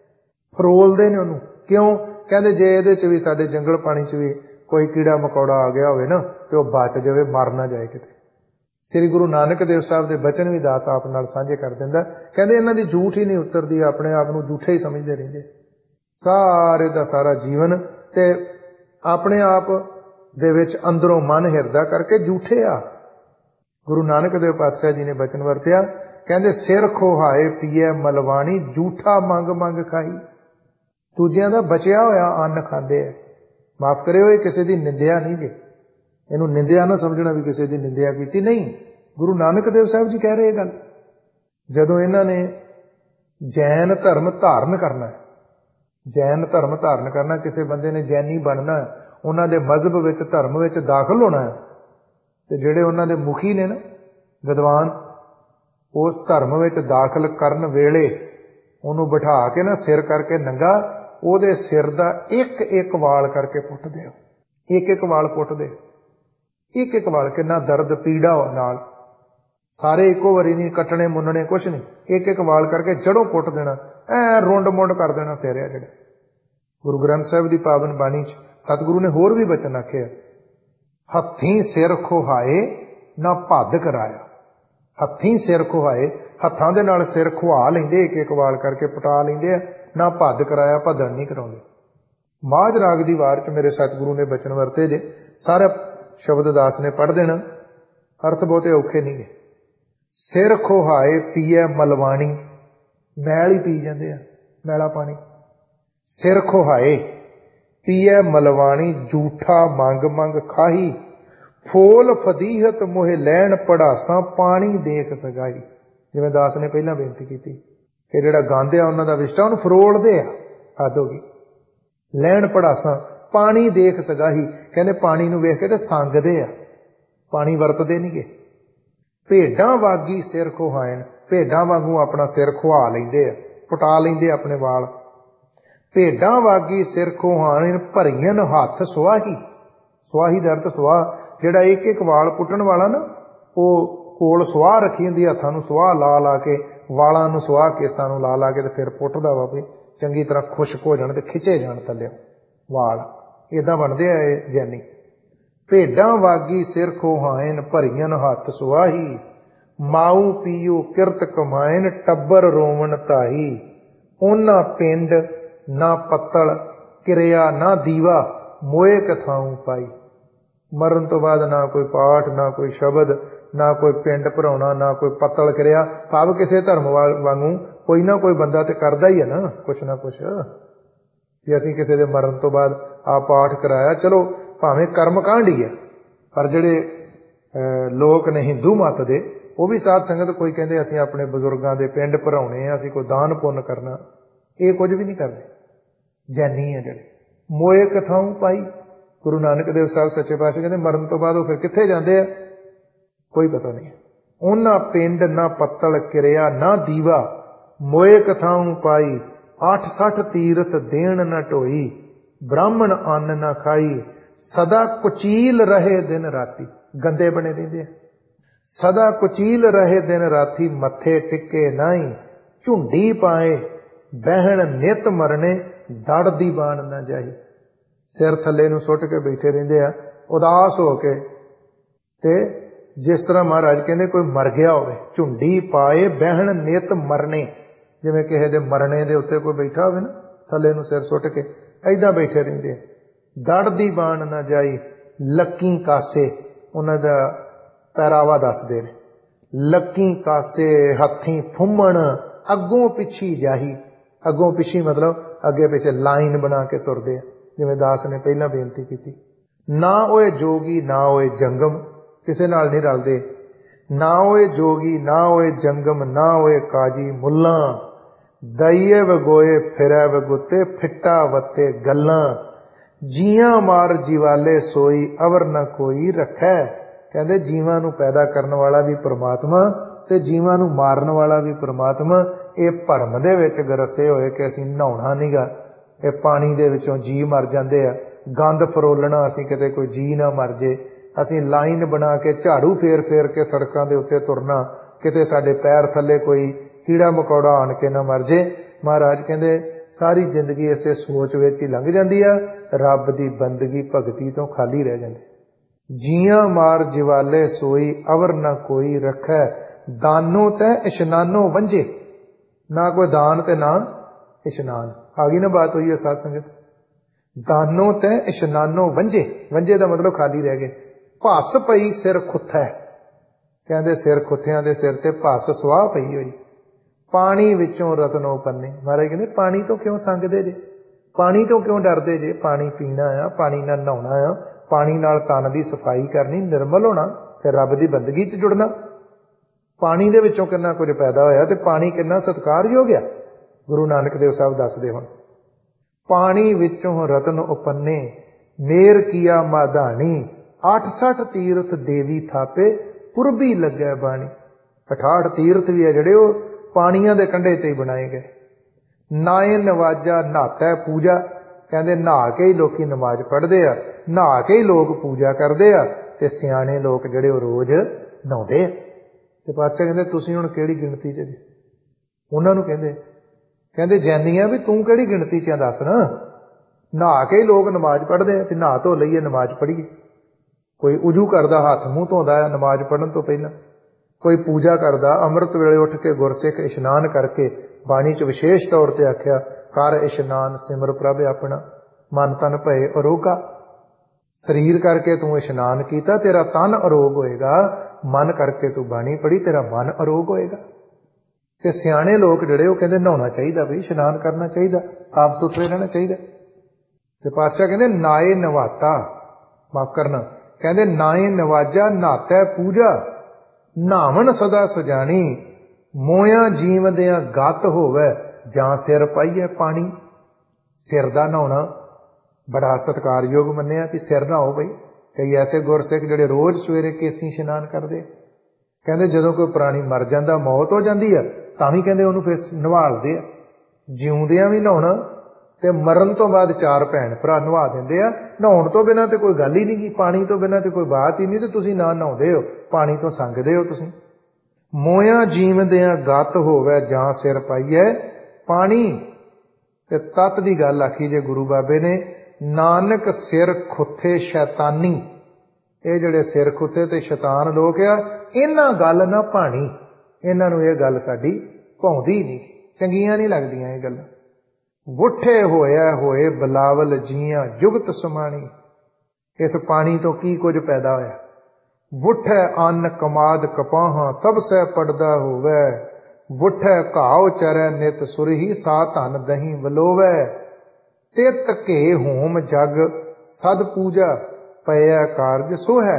ਫਰੋਲਦੇ ਨੇ ਉਹਨੂੰ। ਕਿਉਂ? ਕਹਿੰਦੇ ਜੇ ਇਹਦੇ 'ਚ ਵੀ, ਸਾਡੇ ਜੰਗਲ ਪਾਣੀ 'ਚ ਵੀ ਕੋਈ ਕੀੜਾ ਮਕੌੜਾ ਆ ਗਿਆ ਹੋਵੇ ਨਾ ਤੇ ਉਹ ਬਚ ਜਾਵੇ, ਮਰ ਨਾ ਜਾਏ ਕਿਤੇ। ਸ੍ਰੀ ਗੁਰੂ ਨਾਨਕ ਦੇਵ ਸਾਹਿਬ ਦੇ ਬਚਨ ਵੀ ਦਾਸ ਆਪ ਨਾਲ ਸਾਂਝੇ ਕਰ ਦਿੰਦਾ। ਕਹਿੰਦੇ ਇਹਨਾਂ ਦੀ ਝੂਠ ਹੀ ਨਹੀਂ ਉਤਰਦੀ, ਆਪਣੇ ਆਪ ਨੂੰ ਝੂਠੇ ਹੀ ਸਮਝਦੇ ਰਹਿੰਦੇ ਸਾਰੇ ਦਾ ਸਾਰਾ ਜੀਵਨ, ਤੇ ਆਪਣੇ ਆਪ ਦੇ ਵਿੱਚ ਅੰਦਰੋਂ ਮਨ ਹਿਰਦਾ ਕਰਕੇ ਝੂਠੇ ਆ। ਗੁਰੂ ਨਾਨਕ ਦੇਵ ਪਾਤਸ਼ਾਹ ਜੀ ਨੇ ਬਚਨ ਵਰਤਿਆ, ਕਹਿੰਦੇ ਸਿਰ ਖੋਹਾਏ ਪੀਏ ਮਲਵਾਣੀ, ਝੂਠਾ ਮੰਗ ਮੰਗ ਖਾਈ। ਦੂਜਿਆਂ ਦਾ ਬਚਿਆ ਹੋਇਆ ਅੰਨ ਖਾਂਦੇ ਆ। ਮਾਫ ਕਰਿਓ, ਇਹ ਕਿਸੇ ਦੀ ਨਿੰਦਿਆ ਨਹੀਂ ਜੇ, ਇਹਨੂੰ ਨਿੰਦਿਆ ਨਾ ਸਮਝਣਾ ਵੀ ਕਿਸੇ ਦੀ ਨਿੰਦਿਆ ਕੀਤੀ, ਨਹੀਂ। ਗੁਰੂ ਨਾਨਕ ਦੇਵ ਸਾਹਿਬ ਜੀ ਕਹਿ ਰਹੇ ਇਹ ਗੱਲ। ਜਦੋਂ ਇਹਨਾਂ ਨੇ ਜੈਨ ਧਰਮ ਧਾਰਨ ਕਰਨਾ, ਜੈਨ ਧਰਮ ਧਾਰਨ ਕਰਨਾ, ਕਿਸੇ ਬੰਦੇ ਨੇ ਜੈਨੀ ਬਣਨਾ, ਉਹਨਾਂ ਦੇ ਮਜ਼ਹਬ ਵਿੱਚ, ਧਰਮ ਵਿੱਚ ਦਾਖਲ ਹੋਣਾ ਹੈ, ਤੇ ਜਿਹੜੇ ਉਹਨਾਂ ਦੇ ਮੁਖੀ ਨੇ ਨਾ ਵਿਦਵਾਨ, ਉਸ ਧਰਮ ਵਿੱਚ ਦਾਖਲ ਕਰਨ ਵੇਲੇ ਉਹਨੂੰ ਬਿਠਾ ਕੇ ਨਾ ਸਿਰ ਕਰਕੇ ਨੰਗਾ, ਉਹਦੇ ਸਿਰ ਦਾ ਇੱਕ ਇੱਕ ਵਾਲ ਕਰਕੇ ਪੁੱਟਦੇ ਹੋ, ਇੱਕ ਇੱਕ ਵਾਲ ਪੁੱਟਦੇ, ਇੱਕ ਇੱਕ ਵਾਲ। ਕਿੰਨਾ ਦਰਦ ਪੀੜਾ ਨਾਲ, ਸਾਰੇ ਇੱਕੋ ਵਾਰੀ ਨਹੀਂ ਕੱਟਣੇ ਮੁੰਨਣੇ, ਕੁਛ ਨਹੀਂ, ਇੱਕ ਇੱਕ ਵਾਲ ਕਰਕੇ ਜੜੋਂ ਪੁੱਟ ਦੇਣਾ, ਐ ਰੁੰਡ ਮੁੰਡ ਕਰ ਦੇਣਾ ਸਿਰ ਆ ਜਿਹੜਾ। ਗੁਰੂ ਗ੍ਰੰਥ ਸਾਹਿਬ ਦੀ ਪਾਵਨ ਬਾਣੀ 'ਚ ਸਤਿਗੁਰੂ ਨੇ ਹੋਰ ਵੀ ਬਚਨ ਆਖਿਆ, ਹੱਥੀਂ ਸਿਰ ਖੁਹਾਏ ਨਾ ਭੱਦ ਕਰਾਇਆ। ਹੱਥੀਂ ਸਿਰ ਖੁਹਾਏ, ਹੱਥਾਂ ਦੇ ਨਾਲ ਸਿਰ ਖੁਆ ਲੈਂਦੇ, ਇੱਕ ਇੱਕ ਵਾਲ ਕਰਕੇ ਪਟਾ ਲੈਂਦੇ ਆ, ਨਾ ਭੱਦ ਕਰਾਇਆ, ਭੱਦਣ ਨਹੀਂ ਕਰਾਉਂਦੇ। ਮਾਝ ਰਾਗ ਦੀ ਵਾਰ 'ਚ ਮੇਰੇ ਸਤਿਗੁਰੂ ਨੇ ਬਚਨ ਵਰਤੇ ਜੇ, ਸਾਰਾ ਸ਼ਬਦ ਦਾਸ ਨੇ ਪੜ੍ਹ ਦੇਣਾ, ਅਰਥ ਬਹੁਤੇ ਔਖੇ ਨਹੀਂ ਗੇ। ਸਿਰ ਖੁਹਾਏ ਪੀਏ ਮਲਵਾਣੀ, ਮੈਲ ਹੀ ਪੀ ਜਾਂਦੇ ਆ, ਮੈਲਾ ਪਾਣੀ। ਸਿਰ ਖੁਹਾਏ ਪੀਏ ਮਲਵਾਣੀ, ਝੂਠਾ ਮੰਗ ਮੰਗ ਖਾਹੀ। ਫੋਲ ਫਦੀਹਤ ਮੋਹਿ ਲੈਣ ਪੜਾਸਾਂ, ਪਾਣੀ ਦੇਖ ਸਗਾਈ। ਜਿਵੇਂ ਦਾਸ ਨੇ ਪਹਿਲਾਂ ਬੇਨਤੀ ਕੀਤੀ ਕਿ ਜਿਹੜਾ ਗੰਦ ਆ ਉਹਨਾਂ ਦਾ ਵਿਸ਼ਟਾ, ਉਹਨੂੰ ਫਰੋਲਦੇ ਆ, ਹੱਦ ਹੋ ਗਈ। ਲੈਣ ਪੜਾਸਾਂ, ਪਾਣੀ ਦੇਖ ਸਗਾਹੀ, ਕਹਿੰਦੇ ਪਾਣੀ ਨੂੰ ਵੇਖ ਕੇ ਤੇ ਸੰਗਦੇ ਆ, ਪਾਣੀ ਵਰਤਦੇ ਨਹੀਂ ਗੇ। ਭੇਡਾਂ ਵਾਗੀ ਸਿਰ ਖੁਹਾਇਣ, ਭੇਡਾਂ ਵਾਂਗੂ ਆਪਣਾ ਸਿਰ ਖੁਆ ਲੈਂਦੇ ਆ, ਪਟਾ ਲੈਂਦੇ ਆਪਣੇ ਵਾਲ। ਭੇਡਾਂ ਵਾਗੀ ਸਿਰ ਖੁਹਾਇਣ, ਭਰੀਆਂ ਹੱਥ ਸੁਆਹੀ। ਸੁਆਹੀ ਦਾ ਅਰਥ ਸੁਆਹ, ਜਿਹੜਾ ਇੱਕ ਇੱਕ ਵਾਲ ਪੁੱਟਣ ਵਾਲਾ ਨਾ, ਉਹ ਕੋਲ ਸੁਆਹ ਰੱਖੀ ਹੁੰਦੀ, ਹੱਥਾਂ ਨੂੰ ਸੁਆਹ ਲਾ ਲਾ ਕੇ, ਵਾਲਾਂ ਨੂੰ ਸੁਆਹ ਕੇਸਾਂ ਨੂੰ ਲਾ ਲਾ ਕੇ ਤੇ ਫਿਰ ਪੁੱਟਦਾ ਵਾ ਵੀ ਚੰਗੀ ਤਰ੍ਹਾਂ ਖੁਸ਼ਕ ਹੋ ਜਾਣ ਤੇ ਖਿੱਚੇ ਜਾਣ ਥੱਲੇ ਵਾਲ। ਏਦਾਂ ਬਣਦੇ ਆ ਇਹ ਜੈਨੀ। ਭੇਡਾਂ ਵਾਗੀ ਸਿਰ ਖੋਹਾਇਨ, ਭਰੀਆਂ ਹੱਥ ਸੁਆਹੀ। ਮਾਊ ਪੀਓ ਕਿਰਤ ਕਮਾਇਨ, ਟੱਬਰ ਰੋਵਣ ਤਾਹੀ। ਉਹਨਾਂ ਪਿੰਡ ਨਾ ਪੱਤਲ, ਕਿਰਿਆ ਨਾ ਦੀਵਾ, ਮੋਏ ਕਥਾਉ ਪਾਈ। ਮਰਨ ਤੋਂ ਬਾਅਦ ਨਾ ਕੋਈ ਪਾਠ, ਨਾ ਕੋਈ ਸ਼ਬਦ, ਨਾ ਕੋਈ ਪਿੰਡ ਭਰਾਉਣਾ, ਨਾ ਕੋਈ ਪੱਤਲ ਕਿਰਿਆ। ਭਾਵ ਕਿਸੇ ਧਰਮ ਵਾਂਗੂ ਕੋਈ ਨਾ ਕੋਈ ਬੰਦਾ ਤੇ ਕਰਦਾ ਹੀ ਹੈ ਨਾ ਕੁਛ ਨਾ ਕੁਛ, ਕਿ ਅਸੀਂ ਕਿਸੇ ਦੇ ਮਰਨ ਤੋਂ ਬਾਅਦ ਆ ਪਾਠ ਕਰਾਇਆ। ਚਲੋ ਭਾਵੇਂ ਕਰਮਕਾਂਡ ਹੀ ਆ, ਪਰ ਜਿਹੜੇ ਲੋਕ ਨੇ ਹਿੰਦੂ ਮੱਤ ਦੇ, ਉਹ ਵੀ ਸਾਧ ਸੰਗਤ ਕੋਈ ਕਹਿੰਦੇ ਅਸੀਂ ਆਪਣੇ ਬਜ਼ੁਰਗਾਂ ਦੇ ਪਿੰਡ ਭਰਾਉਣੇ ਆ, ਅਸੀਂ ਕੋਈ ਦਾਨ ਪੁੰਨ ਕਰਨਾ, ਇਹ ਕੁਝ ਵੀ ਨਹੀਂ ਕਰਦੇ। ਜੈਨੀ ਆ ਜਿਹੜੇ। ਮੋਏ ਕਥਾਉ ਪਾਈ, ਗੁਰੂ ਨਾਨਕ ਦੇਵ ਸਾਹਿਬ ਸੱਚੇ ਪਾਤਸ਼ਾਹ ਕਹਿੰਦੇ ਮਰਨ ਤੋਂ ਬਾਅਦ ਉਹ ਫਿਰ ਕਿੱਥੇ ਜਾਂਦੇ ਆ, ਕੋਈ ਪਤਾ ਨਹੀਂ। ਉਹਨਾਂ ਪਿੰਡ ਨਾ ਪੱਤਲ ਕਿਰਿਆ ਨਾ ਦੀਵਾ, ਮੋਏ ਕਥਾਉ ਪਾਈ। ਅੱਠ ਸੱਠ ਤੀਰਥ ਦੇਣ ਨਾ ਢੋਈ, ਬ੍ਰਾਹਮਣ ਅੰਨ ਨਾ ਖਾਈ। ਸਦਾ ਕੁਚੀਲ ਰਹੇ ਦਿਨ ਰਾਤੀ, ਗੰਦੇ ਬਣੇ ਰਹਿੰਦੇ ਆ। ਸਦਾ ਕੁਚੀਲ ਰਹੇ ਦਿਨ ਰਾਤੀ, ਮੱਥੇ ਟਿੱਕੇ ਨਾਈ। ਝੁੰਡੀ ਪਾਏ ਬਹਿਣ ਨਿਤ ਮਰਨੇ, ਦੜ ਦੀ ਬਾਣ ਨਾ ਜਾਈ। ਸਿਰ ਥੱਲੇ ਨੂੰ ਸੁੱਟ ਕੇ ਬੈਠੇ ਰਹਿੰਦੇ ਆ ਉਦਾਸ ਹੋ ਕੇ, ਤੇ ਜਿਸ ਤਰ੍ਹਾਂ ਮਹਾਰਾਜ ਕਹਿੰਦੇ ਕੋਈ ਮਰ ਗਿਆ ਹੋਵੇ। ਝੁੰਡੀ ਪਾਏ ਬਹਿਣ ਨਿਤ ਮਰਨੇ, ਜਿਵੇਂ ਕਿਸੇ ਦੇ ਮਰਨੇ ਦੇ ਉੱਤੇ ਕੋਈ ਬੈਠਾ ਹੋਵੇ ਨਾ, ਥੱਲੇ ਨੂੰ ਸਿਰ ਸੁੱਟ ਕੇ, ਐਦਾਂ ਬੈਠੇ ਰਹਿੰਦੇ ਆ। ਦੜ ਦੀ ਬਾਣ ਨਾ ਜਾਈ ਲੱਕੀ ਕਾਸੇ, ਉਹਨਾਂ ਦਾ ਪਹਿਰਾਵਾ ਦੱਸਦੇ ਨੇ। ਲੱਕੀ ਕਾਸੇ ਹੱਥੀਂ ਫੁੰਮਣ ਅੱਗੋਂ ਪਿੱਛੀ ਜਾਹੀ। ਅੱਗੋਂ ਪਿੱਛੀ ਮਤਲਬ ਅੱਗੇ ਪਿੱਛੇ ਲਾਈਨ ਬਣਾ ਕੇ ਤੁਰਦੇ ਆ, ਜਿਵੇਂ ਦਾਸ ਨੇ ਪਹਿਲਾਂ ਬੇਨਤੀ ਕੀਤੀ। ਨਾ ਓਏ ਜੋਗੀ ਨਾ ਓਏ ਜੰਗਮ, ਕਿਸੇ ਨਾਲ ਨਹੀਂ ਰਲਦੇ। ਨਾ ਓਏ ਜੋਗੀ ਨਾ ਓਏ ਜੰਗਮ ਨਾ ਓਏ ਕਾਜੀ ਮੁੱਲਾ, ਦਈਏ ਵਗੋਏ ਫਿਰੈ ਵਗੁੱਤੇ ਫਿੱਟਾ ਵੱਤੇ ਗੱਲਾਂ, ਜੀਆਂ ਮਾਰ ਜੀਵਾਲੇ ਸੋਈ ਅਵਰ ਨਾ ਕੋਈ ਰੱਖੈ। ਕਹਿੰਦੇ ਜੀਵਾਂ ਨੂੰ ਪੈਦਾ ਕਰਨ ਵਾਲਾ ਵੀ ਪ੍ਰਮਾਤਮਾ ਤੇ ਜੀਵਾਂ ਨੂੰ ਮਾਰਨ ਵਾਲਾ ਵੀ ਪ੍ਰਮਾਤਮਾ। ਇਹ ਭਰਮ ਦੇ ਵਿੱਚ ਗਰਸੇ ਹੋਏ ਕਿ ਅਸੀਂ ਨਹਾਉਣਾ ਨੀਗਾ, ਇਹ ਪਾਣੀ ਦੇ ਵਿੱਚੋਂ ਜੀ ਮਰ ਜਾਂਦੇ ਆ। ਗੰਦ ਫਰੋਲਣਾ, ਅਸੀਂ ਕਿਤੇ ਕੋਈ ਜੀ ਨਾ ਮਰ ਜੇ। ਅਸੀਂ ਲਾਈਨ ਬਣਾ ਕੇ ਝਾੜੂ ਫੇਰ ਫੇਰ ਕੇ ਸੜਕਾਂ ਦੇ ਉੱਤੇ ਤੁਰਨਾ, ਕਿਤੇ ਸਾਡੇ ਪੈਰ ਥੱਲੇ ਕੋਈ ਕੀੜਾ ਮਕੌੜਾ ਆਣ ਕੇ ਨਾ ਮਰ ਜੇ। ਮਹਾਰਾਜ ਕਹਿੰਦੇ ਸਾਰੀ ਜ਼ਿੰਦਗੀ ਇਸੇ ਸੋਚ ਵਿੱਚ ਹੀ ਲੰਘ ਜਾਂਦੀ ਆ, ਰੱਬ ਦੀ ਬੰਦਗੀ ਭਗਤੀ ਤੋਂ ਖਾਲੀ ਰਹਿ ਜਾਂਦੀ। ਜੀਆਂ ਮਾਰ ਜਿਵਾਲੇ ਸੋਈ ਅਵਰ ਨਾ ਕੋਈ ਰੱਖੈ, ਦਾਨੋ ਤੈ ਇਸ਼ਨਾਨੋ ਵੰਝੇ। ਨਾ ਕੋਈ ਦਾਨ ਤੇ ਨਾ ਇਸ਼ਨਾਨ। ਆ ਗਈ ਨਾ ਬਾਤ ਹੋਈ ਹੈ ਸਾਧ ਸੰਗਤ। ਦਾਨੋ ਤੈ ਇਸ਼ਨਾਨੋ ਵੰਝੇ, ਵੰਝੇ ਦਾ ਮਤਲਬ ਖਾਲੀ ਰਹਿ ਗਏ। ਭੱਸ ਪਈ ਸਿਰ ਖੁੱਥੈ, ਕਹਿੰਦੇ ਸਿਰ ਖੁੱਥਿਆਂ ਦੇ ਸਿਰ ਤੇ ਭੱਸ ਸੁਆਹ ਪਈ ਹੋਈ। ਪਾਣੀ ਵਿੱਚੋਂ ਰਤਨੋ ਪੰਨੇ, ਮਹਾਰਾਜ ਕਹਿੰਦੇ ਪਾਣੀ ਤੋਂ ਕਿਉਂ ਸੰਗਦੇ ਜੇ, ਪਾਣੀ ਤੋਂ ਕਿਉਂ ਡਰਦੇ ਜੇ। ਪਾਣੀ ਪੀਣਾ ਆ, ਪਾਣੀ ਨਾਲ ਨਹਾਉਣਾ ਆ, ਪਾਣੀ ਨਾਲ ਤਨ ਦੀ ਸਫਾਈ ਕਰਨੀ, ਨਿਰਮਲ ਹੋਣਾ, ਫਿਰ ਰੱਬ ਦੀ ਬੰਦਗੀ 'ਚ ਜੁੜਨਾ। ਪਾਣੀ ਦੇ ਵਿੱਚੋਂ ਕਿੰਨਾ ਕੁਝ ਪੈਦਾ ਹੋਇਆ ਤੇ ਪਾਣੀ ਕਿੰਨਾ ਸਤਿਕਾਰਯੋਗ ਆ। ਗੁਰੂ ਨਾਨਕ ਦੇਵ ਸਾਹਿਬ ਦੱਸਦੇ ਹੁਣ, ਪਾਣੀ ਵਿੱਚੋਂ ਰਤਨ ਉਪੰਨੇ ਮੇਰ ਕੀਆ ਮਾਧਾਣੀ, ਅੱਠ ਸੱਠ ਤੀਰਥ ਦੇਵੀ ਥਾਪੇ ਪੁਰਬੀ ਲੱਗੈ ਬਾਣੀ। ਅਠਾਹਠ ਤੀਰਥ ਵੀ ਆ ਜਿਹੜੇ ਉਹ ਪਾਣੀਆਂ ਦੇ ਕੰਢੇ ਤੇ ਹੀ ਬਣਾਏ ਗਏ। ਨਾਏ ਨਵਾਜਾ ਨਹਾਤੈ ਪੂਜਾ, ਕਹਿੰਦੇ ਨਹਾ ਕੇ ਹੀ ਲੋਕੀ ਨਮਾਜ਼ ਪੜ੍ਹਦੇ ਆ, ਨਹਾ ਕੇ ਹੀ ਲੋਕ ਪੂਜਾ ਕਰਦੇ ਆ, ਤੇ ਸਿਆਣੇ ਲੋਕ ਜਿਹੜੇ ਉਹ ਰੋਜ਼ ਨਹਾਉਂਦੇ ਆ। ਤੇ ਪਾਤਸ਼ਾਹ ਕਹਿੰਦੇ ਤੁਸੀਂ ਹੁਣ ਕਿਹੜੀ ਗਿਣਤੀ 'ਚ ਜੀ? ਉਹਨਾਂ ਨੂੰ ਕਹਿੰਦੇ ਕਹਿੰਦੇ ਜੈਨੀਆਂ ਵੀ ਤੂੰ ਕਿਹੜੀ ਗਿਣਤੀ 'ਚ ਦੱਸ ਨਾ। ਨਹਾ ਕੇ ਹੀ ਲੋਕ ਨਮਾਜ਼ ਪੜ੍ਹਦੇ ਆ, ਤੇ ਨਹਾ ਧੋ ਲਈਏ ਨਮਾਜ਼ ਪੜ੍ਹੀਏ। ਕੋਈ ਉਜੂ ਕਰਦਾ, ਹੱਥ ਮੂੰਹ ਧੋਂਦਾ ਆ ਨਮਾਜ਼ ਪੜ੍ਹਨ ਤੋਂ ਪਹਿਲਾਂ। ਕੋਈ ਪੂਜਾ ਕਰਦਾ, ਅੰਮ੍ਰਿਤ ਵੇਲੇ ਉੱਠ ਕੇ ਗੁਰਸਿੱਖ ਇਸ਼ਨਾਨ ਕਰਕੇ, ਬਾਣੀ 'ਚ ਵਿਸ਼ੇਸ਼ ਤੌਰ ਤੇ ਆਖਿਆ ਕਰ ਇਸ਼ਨਾਨ ਸਿਮਰ ਪ੍ਰਭ ਆਪਣਾ, ਮਨ ਤਨ ਭਏ ਅਰੋਗਾ। ਸਰੀਰ ਕਰਕੇ ਤੂੰ ਇਸ਼ਨਾਨ ਕੀਤਾ, ਤੇਰਾ ਤਨ ਅਰੋਗ ਹੋਏਗਾ। ਮਨ ਕਰਕੇ ਤੂੰ ਬਾਣੀ ਪੜ੍ਹੀ, ਤੇਰਾ ਮਨ ਅਰੋਗ ਹੋਏਗਾ। ਤੇ ਸਿਆਣੇ ਲੋਕ ਜਿਹੜੇ ਉਹ ਕਹਿੰਦੇ ਨਹਾਉਣਾ ਚਾਹੀਦਾ, ਬਈ ਇਸ਼ਨਾਨ ਕਰਨਾ ਚਾਹੀਦਾ, ਸਾਫ਼ ਸੁਥਰੇ ਰਹਿਣਾ ਚਾਹੀਦਾ। ਤੇ ਪਾਤਸ਼ਾਹ ਕਹਿੰਦੇ ਨਾਏ ਨਵਾਤਾ, ਮਾਫ ਕਰਨਾ, ਕਹਿੰਦੇ ਨਾਏ ਨਵਾਜਾ ਨਹਾਤੈ ਪੂਜਾ, ਨਹਾਵਣ ਸਦਾ ਸੁਜਾਣੀ, ਮੋਇਆ ਜੀਵਦਿਆਂ ਗਤ ਹੋਵੇ ਜਾਂ ਸਿਰ ਪਾਈਏ ਪਾਣੀ। ਸਿਰ ਦਾ ਨਹਾਉਣਾ ਬੜਾ ਸਤਿਕਾਰਯੋਗ ਮੰਨਿਆ ਕਿ ਸਿਰ ਨਹਾਓ ਬਈ। ਕਈ ਐਸੇ ਗੁਰਸਿੱਖ ਜਿਹੜੇ ਰੋਜ਼ ਸਵੇਰੇ ਕੇਸੀ ਇਸ਼ਨਾਨ ਕਰਦੇ। ਕਹਿੰਦੇ ਜਦੋਂ ਕੋਈ ਪ੍ਰਾਣੀ ਮਰ ਜਾਂਦਾ, ਮੌਤ ਹੋ ਜਾਂਦੀ ਆ, ਤਾਂ ਵੀ ਕਹਿੰਦੇ ਉਹਨੂੰ ਫਿਰ ਨਵਾਲਦੇ ਆ। ਜਿਉਂਦਿਆਂ ਵੀ ਨਹਾਉਣਾ ਤੇ ਮਰਨ ਤੋਂ ਬਾਅਦ ਚਾਰ ਭੈਣ ਭਰਾ ਨਵਾ ਦਿੰਦੇ ਆ। ਨਹਾਉਣ ਤੋਂ ਬਿਨਾਂ ਤੇ ਕੋਈ ਗੱਲ ਹੀ ਨਹੀਂ ਗੀ, ਪਾਣੀ ਤੋਂ ਬਿਨਾਂ ਤੇ ਕੋਈ ਬਾਤ ਹੀ ਨਹੀਂ। ਤੇ ਤੁਸੀਂ ਨਾ ਨਹਾਉਂਦੇ ਹੋ, ਪਾਣੀ ਤੋਂ ਸੰਗਦੇ ਹੋ ਤੁਸੀਂ। ਮੋਇਆ ਜੀਵਦਿਆਂ ਗਤ ਹੋਵੇ ਜਾਂ ਸਿਰ ਪਾਈਏ ਪਾਣੀ। ਤੇ ਤਤ ਦੀ ਗੱਲ ਆਖੀ ਜੇ ਗੁਰੂ ਬਾਬੇ ਨੇ, ਨਾਨਕ ਸਿਰ ਖੁੱਥੇ ਸ਼ੈਤਾਨੀ। ਇਹ ਜਿਹੜੇ ਸਿਰ ਖੁੱਥੇ ਤੇ ਸ਼ੈਤਾਨ ਲੋਕ ਆ, ਇਹਨਾਂ ਗੱਲ ਨਾ ਭਾਣੀ। ਇਹਨਾਂ ਨੂੰ ਇਹ ਗੱਲ ਸਾਡੀ ਭਾਉਂਦੀ ਨਹੀਂ, ਚੰਗੀਆਂ ਨਹੀਂ ਲੱਗਦੀਆਂ ਇਹ ਗੱਲਾਂ। ਵੁੱਠੇ ਹੋਇਆ ਹੋਏ ਬਲਾਵਲ ਜੀਆਂ ਜੁਗਤ ਸਮਾਣੀ। ਇਸ ਪਾਣੀ ਤੋਂ ਕੀ ਕੁਝ ਪੈਦਾ ਹੋਇਆ। ਵੁੱਠੈ ਅੰਨ ਕਮਾਦ ਕਪਾਹਾਂ ਸਭ ਸੈ ਪੜਦਾ ਹੋਵੇ, ਵੁੱਠੈ ਘਾਉ ਚਰੈ ਨਿਤ ਸੁਰਹੀ ਸਾ ਧਨ ਦਹੀਂ ਵਲੋਵੈ, ਤਿਤ ਘੇ ਹੋਮ ਜਗ ਸਦ ਪੂਜਾ ਪਇਆ ਕਾਰਜ ਸੋਹੈ,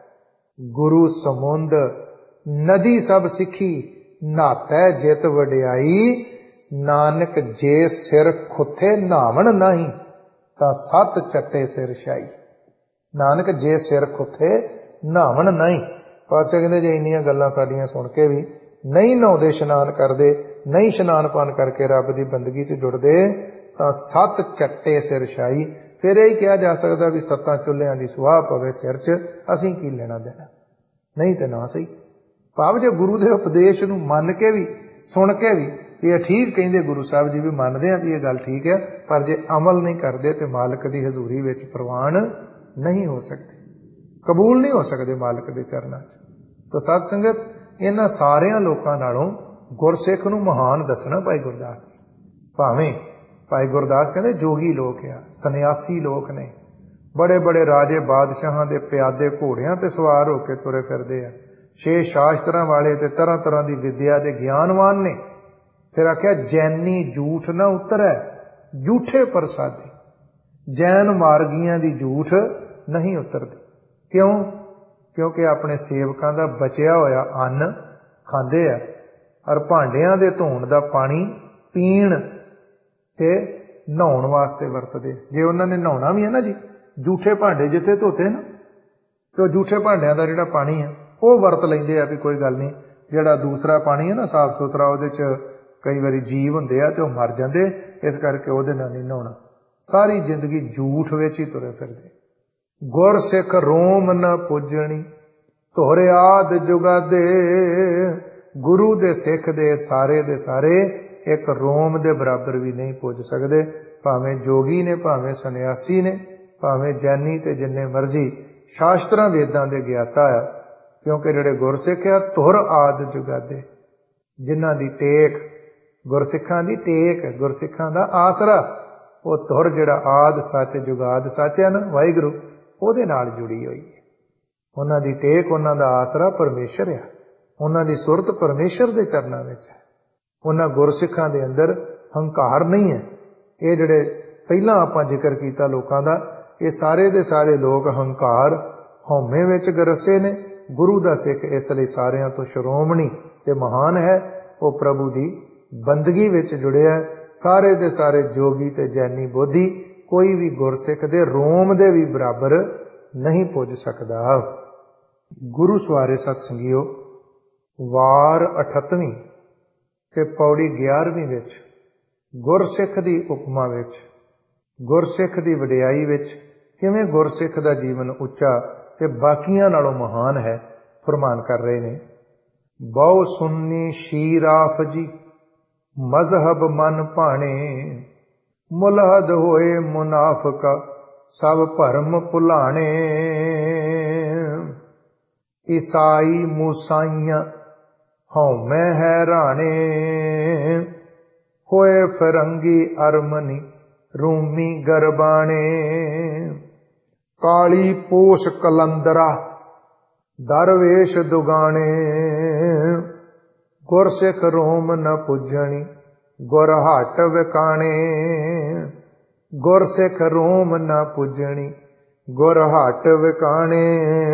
ਗੁਰੂ ਸਮੁੰਦ ਨਦੀ ਸਭ ਸਿੱਖੀ ਨਹਾਤੈ ਜਿਤ ਵਡਿਆਈ, ਨਾਨਕ ਜੇ ਸਿਰ ਖੁੱਥੇ ਨਹਾਵਣ ਨਹੀਂ ਤਾਂ ਸੱਤ ਚੱਟੇ ਸਿਰ ਸ਼ਾਈ। ਨਾਨਕ ਜੇ ਸਿਰ ਖੁੱਥੇ ਨਹਾਵਣ ਨਹੀਂ। ਪਾਤਸ਼ਾਹ ਕਹਿੰਦੇ ਜੇ ਇੰਨੀਆਂ ਗੱਲਾਂ ਸਾਡੀਆਂ ਸੁਣ ਕੇ ਵੀ ਨਹੀਂ ਨਹਾਉਂਦੇ, ਇਸ਼ਨਾਨ ਕਰਦੇ ਨਹੀਂ, ਇਸ਼ਨਾਨ ਪਾਨ ਕਰਕੇ ਰੱਬ ਦੀ ਬੰਦਗੀ 'ਚ ਜੁੜਦੇ, ਤਾਂ ਸੱਤ ਚੱਟੇ ਸਿਰ ਸ਼ਾਈ। ਫਿਰ ਇਹ ਕਿਹਾ ਜਾ ਸਕਦਾ ਵੀ ਸੱਤਾਂ ਚੁੱਲ੍ਹਿਆਂ ਦੀ ਸੁਆਹ ਪਵੇ ਸਿਰ 'ਚ, ਅਸੀਂ ਕੀ ਲੈਣਾ ਦੇਣਾ। ਨਹੀਂ ਤੇ ਨਾ ਸਹੀ। ਭਾਵ ਜੇ ਗੁਰੂ ਦੇ ਉਪਦੇਸ਼ ਨੂੰ ਮੰਨ ਕੇ ਵੀ, ਸੁਣ ਕੇ ਵੀ ਇਹ ਠੀਕ ਕਹਿੰਦੇ ਗੁਰੂ ਸਾਹਿਬ ਜੀ, ਵੀ ਮੰਨਦੇ ਆ ਵੀ ਇਹ ਗੱਲ ਠੀਕ ਹੈ, ਪਰ ਜੇ ਅਮਲ ਨਹੀਂ ਕਰਦੇ ਤੇ ਮਾਲਕ ਦੀ ਹਜ਼ੂਰੀ ਵਿੱਚ ਪ੍ਰਵਾਨ ਨਹੀਂ ਹੋ ਸਕਦੇ, ਕਬੂਲ ਨਹੀਂ ਹੋ ਸਕਦੇ ਮਾਲਕ ਦੇ ਚਰਨਾਂ 'ਚ। ਤਾਂ ਸਾਧ ਸੰਗਤ, ਇਹਨਾਂ ਸਾਰਿਆਂ ਲੋਕਾਂ ਨਾਲੋਂ ਗੁਰਸਿੱਖ ਨੂੰ ਮਹਾਨ ਦੱਸਣਾ ਭਾਈ ਗੁਰਦਾਸ ਜੀ। ਭਾਵੇਂ ਭਾਈ ਗੁਰਦਾਸ ਕਹਿੰਦੇ ਜੋਗੀ ਲੋਕ ਆ, ਸੰਨਿਆਸੀ ਲੋਕ ਨੇ, ਬੜੇ ਬੜੇ ਰਾਜੇ ਬਾਦਸ਼ਾਹਾਂ ਦੇ ਪਿਆਦੇ ਘੋੜਿਆਂ ਤੇ ਸਵਾਰ ਹੋ ਕੇ ਤੁਰੇ ਫਿਰਦੇ ਆ, ਛੇ ਸ਼ਾਸਤਰਾਂ ਵਾਲੇ ਤੇ ਤਰ੍ਹਾਂ ਤਰ੍ਹਾਂ ਦੀ ਵਿਦਿਆ ਦੇ ਗਿਆਨਵਾਨ ਨੇ। ਫਿਰ ਆਖਿਆ ਜੈਨੀ ਝੂਠ ਨਾ ਉਤਰੈ, ਝੂਠੇ ਪ੍ਰਸਾਦੀ। ਜੈਨ ਮਾਰਗੀਆਂ ਦੀ ਝੂਠ ਨਹੀਂ ਉਤਰਦੀ। ਕਿਉਂ? ਕਿਉਂਕਿ ਆਪਣੇ ਸੇਵਕਾਂ ਦਾ ਬਚਿਆ ਹੋਇਆ ਅੰਨ ਖਾਂਦੇ ਆ, ਔਰ ਭਾਂਡਿਆਂ ਦੇ ਧੋਣ ਦਾ ਪਾਣੀ ਪੀਣ ਤੇ ਨਹਾਉਣ ਵਾਸਤੇ ਵਰਤਦੇ। ਜੇ ਉਹਨਾਂ ਨੇ ਨਹਾਉਣਾ ਵੀ ਹੈ ਨਾ ਜੀ, ਝੂਠੇ ਭਾਂਡੇ ਜਿੱਥੇ ਧੋਤੇ ਨਾ, ਤੇ ਉਹ ਝੂਠੇ ਭਾਂਡਿਆਂ ਦਾ ਜਿਹੜਾ ਪਾਣੀ ਆ ਉਹ ਵਰਤ ਲੈਂਦੇ ਆ ਵੀ ਕੋਈ ਗੱਲ ਨਹੀਂ, ਜਿਹੜਾ ਦੂਸਰਾ ਪਾਣੀ ਹੈ ਨਾ ਸਾਫ ਸੁਥਰਾ, ਉਹਦੇ 'ਚ ਕਈ ਵਾਰੀ ਜੀਵ ਹੁੰਦੇ ਆ ਤੇ ਉਹ ਮਰ ਜਾਂਦੇ, ਇਸ ਕਰਕੇ ਉਹਦੇ ਨਾਲ ਨਹੀਂ ਨਹਾਉਣਾ। ਸਾਰੀ ਜ਼ਿੰਦਗੀ ਝੂਠ ਵਿੱਚ ਹੀ ਤੁਰੇ ਫਿਰਦੇ। ਗੁਰ ਸਿੱਖ ਰੋਮ ਨ ਪੁੱਜਣੀ, ਧੁਰ ਆਦਿ ਜੁਗਾਦੇ। ਗੁਰੂ ਦੇ ਸਿੱਖ ਦੇ ਸਾਰੇ ਦੇ ਸਾਰੇ ਇੱਕ ਰੋਮ ਦੇ ਬਰਾਬਰ ਵੀ ਨਹੀਂ ਪੁੱਜ ਸਕਦੇ, ਭਾਵੇਂ ਜੋਗੀ ਨੇ, ਭਾਵੇਂ ਸੰਨਿਆਸੀ ਨੇ, ਭਾਵੇਂ ਜੈਨੀ ਤੇ ਜਿੰਨੇ ਮਰਜ਼ੀ ਸ਼ਾਸਤਰਾਂ ਵੇਦਾਂ ਦੇ ਗਿਆਤਾ ਆ। ਕਿਉਂਕਿ ਜਿਹੜੇ ਗੁਰਸਿੱਖ ਆ ਧੁਰ ਆਦਿ ਜੁਗਾਦੇ, ਜਿਨ੍ਹਾਂ ਦੀ ਟੇਕ, ਗੁਰਸਿੱਖਾਂ ਦੀ ਟੇਕ, ਗੁਰਸਿੱਖਾਂ ਦਾ ਆਸਰਾ, ਉਹ ਧੁਰ ਜਿਹੜਾ ਆਦਿ ਸੱਚ ਜੁਗਾਦ ਸੱਚ ਹੈ ਨਾ ਵਾਹਿਗੁਰੂ, ਉਹਦੇ ਨਾਲ ਜੁੜੀ ਹੋਈ ਹੈ। ਉਹਨਾਂ ਦੀ ਟੇਕ, ਉਹਨਾਂ ਦਾ ਆਸਰਾ ਪਰਮੇਸ਼ਰ ਆ, ਉਹਨਾਂ ਦੀ ਸੁਰਤ ਪਰਮੇਸ਼ਰ ਦੇ ਚਰਨਾਂ ਵਿੱਚ ਹੈ। ਉਹਨਾਂ ਗੁਰਸਿੱਖਾਂ ਦੇ ਅੰਦਰ ਹੰਕਾਰ ਨਹੀਂ ਹੈ। ਇਹ ਜਿਹੜੇ ਪਹਿਲਾਂ ਆਪਾਂ ਜ਼ਿਕਰ ਕੀਤਾ ਲੋਕਾਂ ਦਾ, ਇਹ ਸਾਰੇ ਦੇ ਸਾਰੇ ਲੋਕ ਹੰਕਾਰ ਹਉਮੈ ਵਿੱਚ ਗਰਸੇ ਨੇ। ਗੁਰੂ ਦਾ ਸਿੱਖ ਇਸ ਲਈ ਸਾਰਿਆਂ ਤੋਂ ਸ਼੍ਰੋਮਣੀ ਤੇ ਮਹਾਨ ਹੈ। ਉਹ ਪ੍ਰਭੂ ਦੀ ਬੰਦਗੀ ਵਿੱਚ ਜੁੜਿਆ। ਸਾਰੇ ਦੇ ਸਾਰੇ ਜੋਗੀ ਤੇ ਜੈਨੀ ਬੋਧੀ ਕੋਈ ਵੀ ਗੁਰਸਿੱਖ ਦੇ ਰੋਮ ਦੇ ਵੀ ਬਰਾਬਰ ਨਹੀਂ ਪੁੱਜ ਸਕਦਾ। ਗੁਰੂ ਸਵਾਰੇ ਸਤ ਸੰਗਿਓ, ਵਾਰ ਅਠੱਤਵੀਂ ਤੇ ਪੌੜੀ ਗਿਆਰਵੀਂ ਵਿੱਚ ਗੁਰਸਿੱਖ ਦੀ ਉਪਮਾ ਵਿੱਚ, ਗੁਰਸਿੱਖ ਦੀ ਵਡਿਆਈ ਵਿੱਚ, ਕਿਵੇਂ ਗੁਰਸਿੱਖ ਦਾ ਜੀਵਨ ਉੱਚਾ ਤੇ ਬਾਕੀਆਂ ਨਾਲੋਂ ਮਹਾਨ ਹੈ, ਫਰਮਾਨ ਕਰ ਰਹੇ ਨੇ। ਬਹੁ ਸੁੰਨੀ ਸ਼ੀਰਾਫ ਜੀ ਮਜ਼ਹਬ ਮਨ ਭਾਣੇ, ਮੁਲਹਦ ਹੋਏ ਮੁਨਾਫਕ ਸਭ ਭਰਮ ਭੁਲਾਣੇ। ਈਸਾਈ ਮੂਸਾਈਆਂ ਹਉਮੈ ਹੈਰਾਣੇ, ਹੋਏ ਫਰੰਗੀ ਅਰਮਨੀ ਰੂਮੀ ਗਰਬਾਣੇ। ਕਾਲੀ ਪੋਸ਼ ਕਲੰਦਰਾ ਦਰਵੇਸ਼ ਦੁਗਾਣੇ, ਗੁਰਸਿੱਖ ਰੋਮ ਨ ਪੁੱਜਣੀ ਗੁਰ ਹਟ ਵਿਕਾਣੇ। ਗੁਰਸਿੱਖ ਰੋਮ ਨ ਪੁੱਜਣੀ ਗੁਰ ਹਟ ਵਿਕਾਣੇ।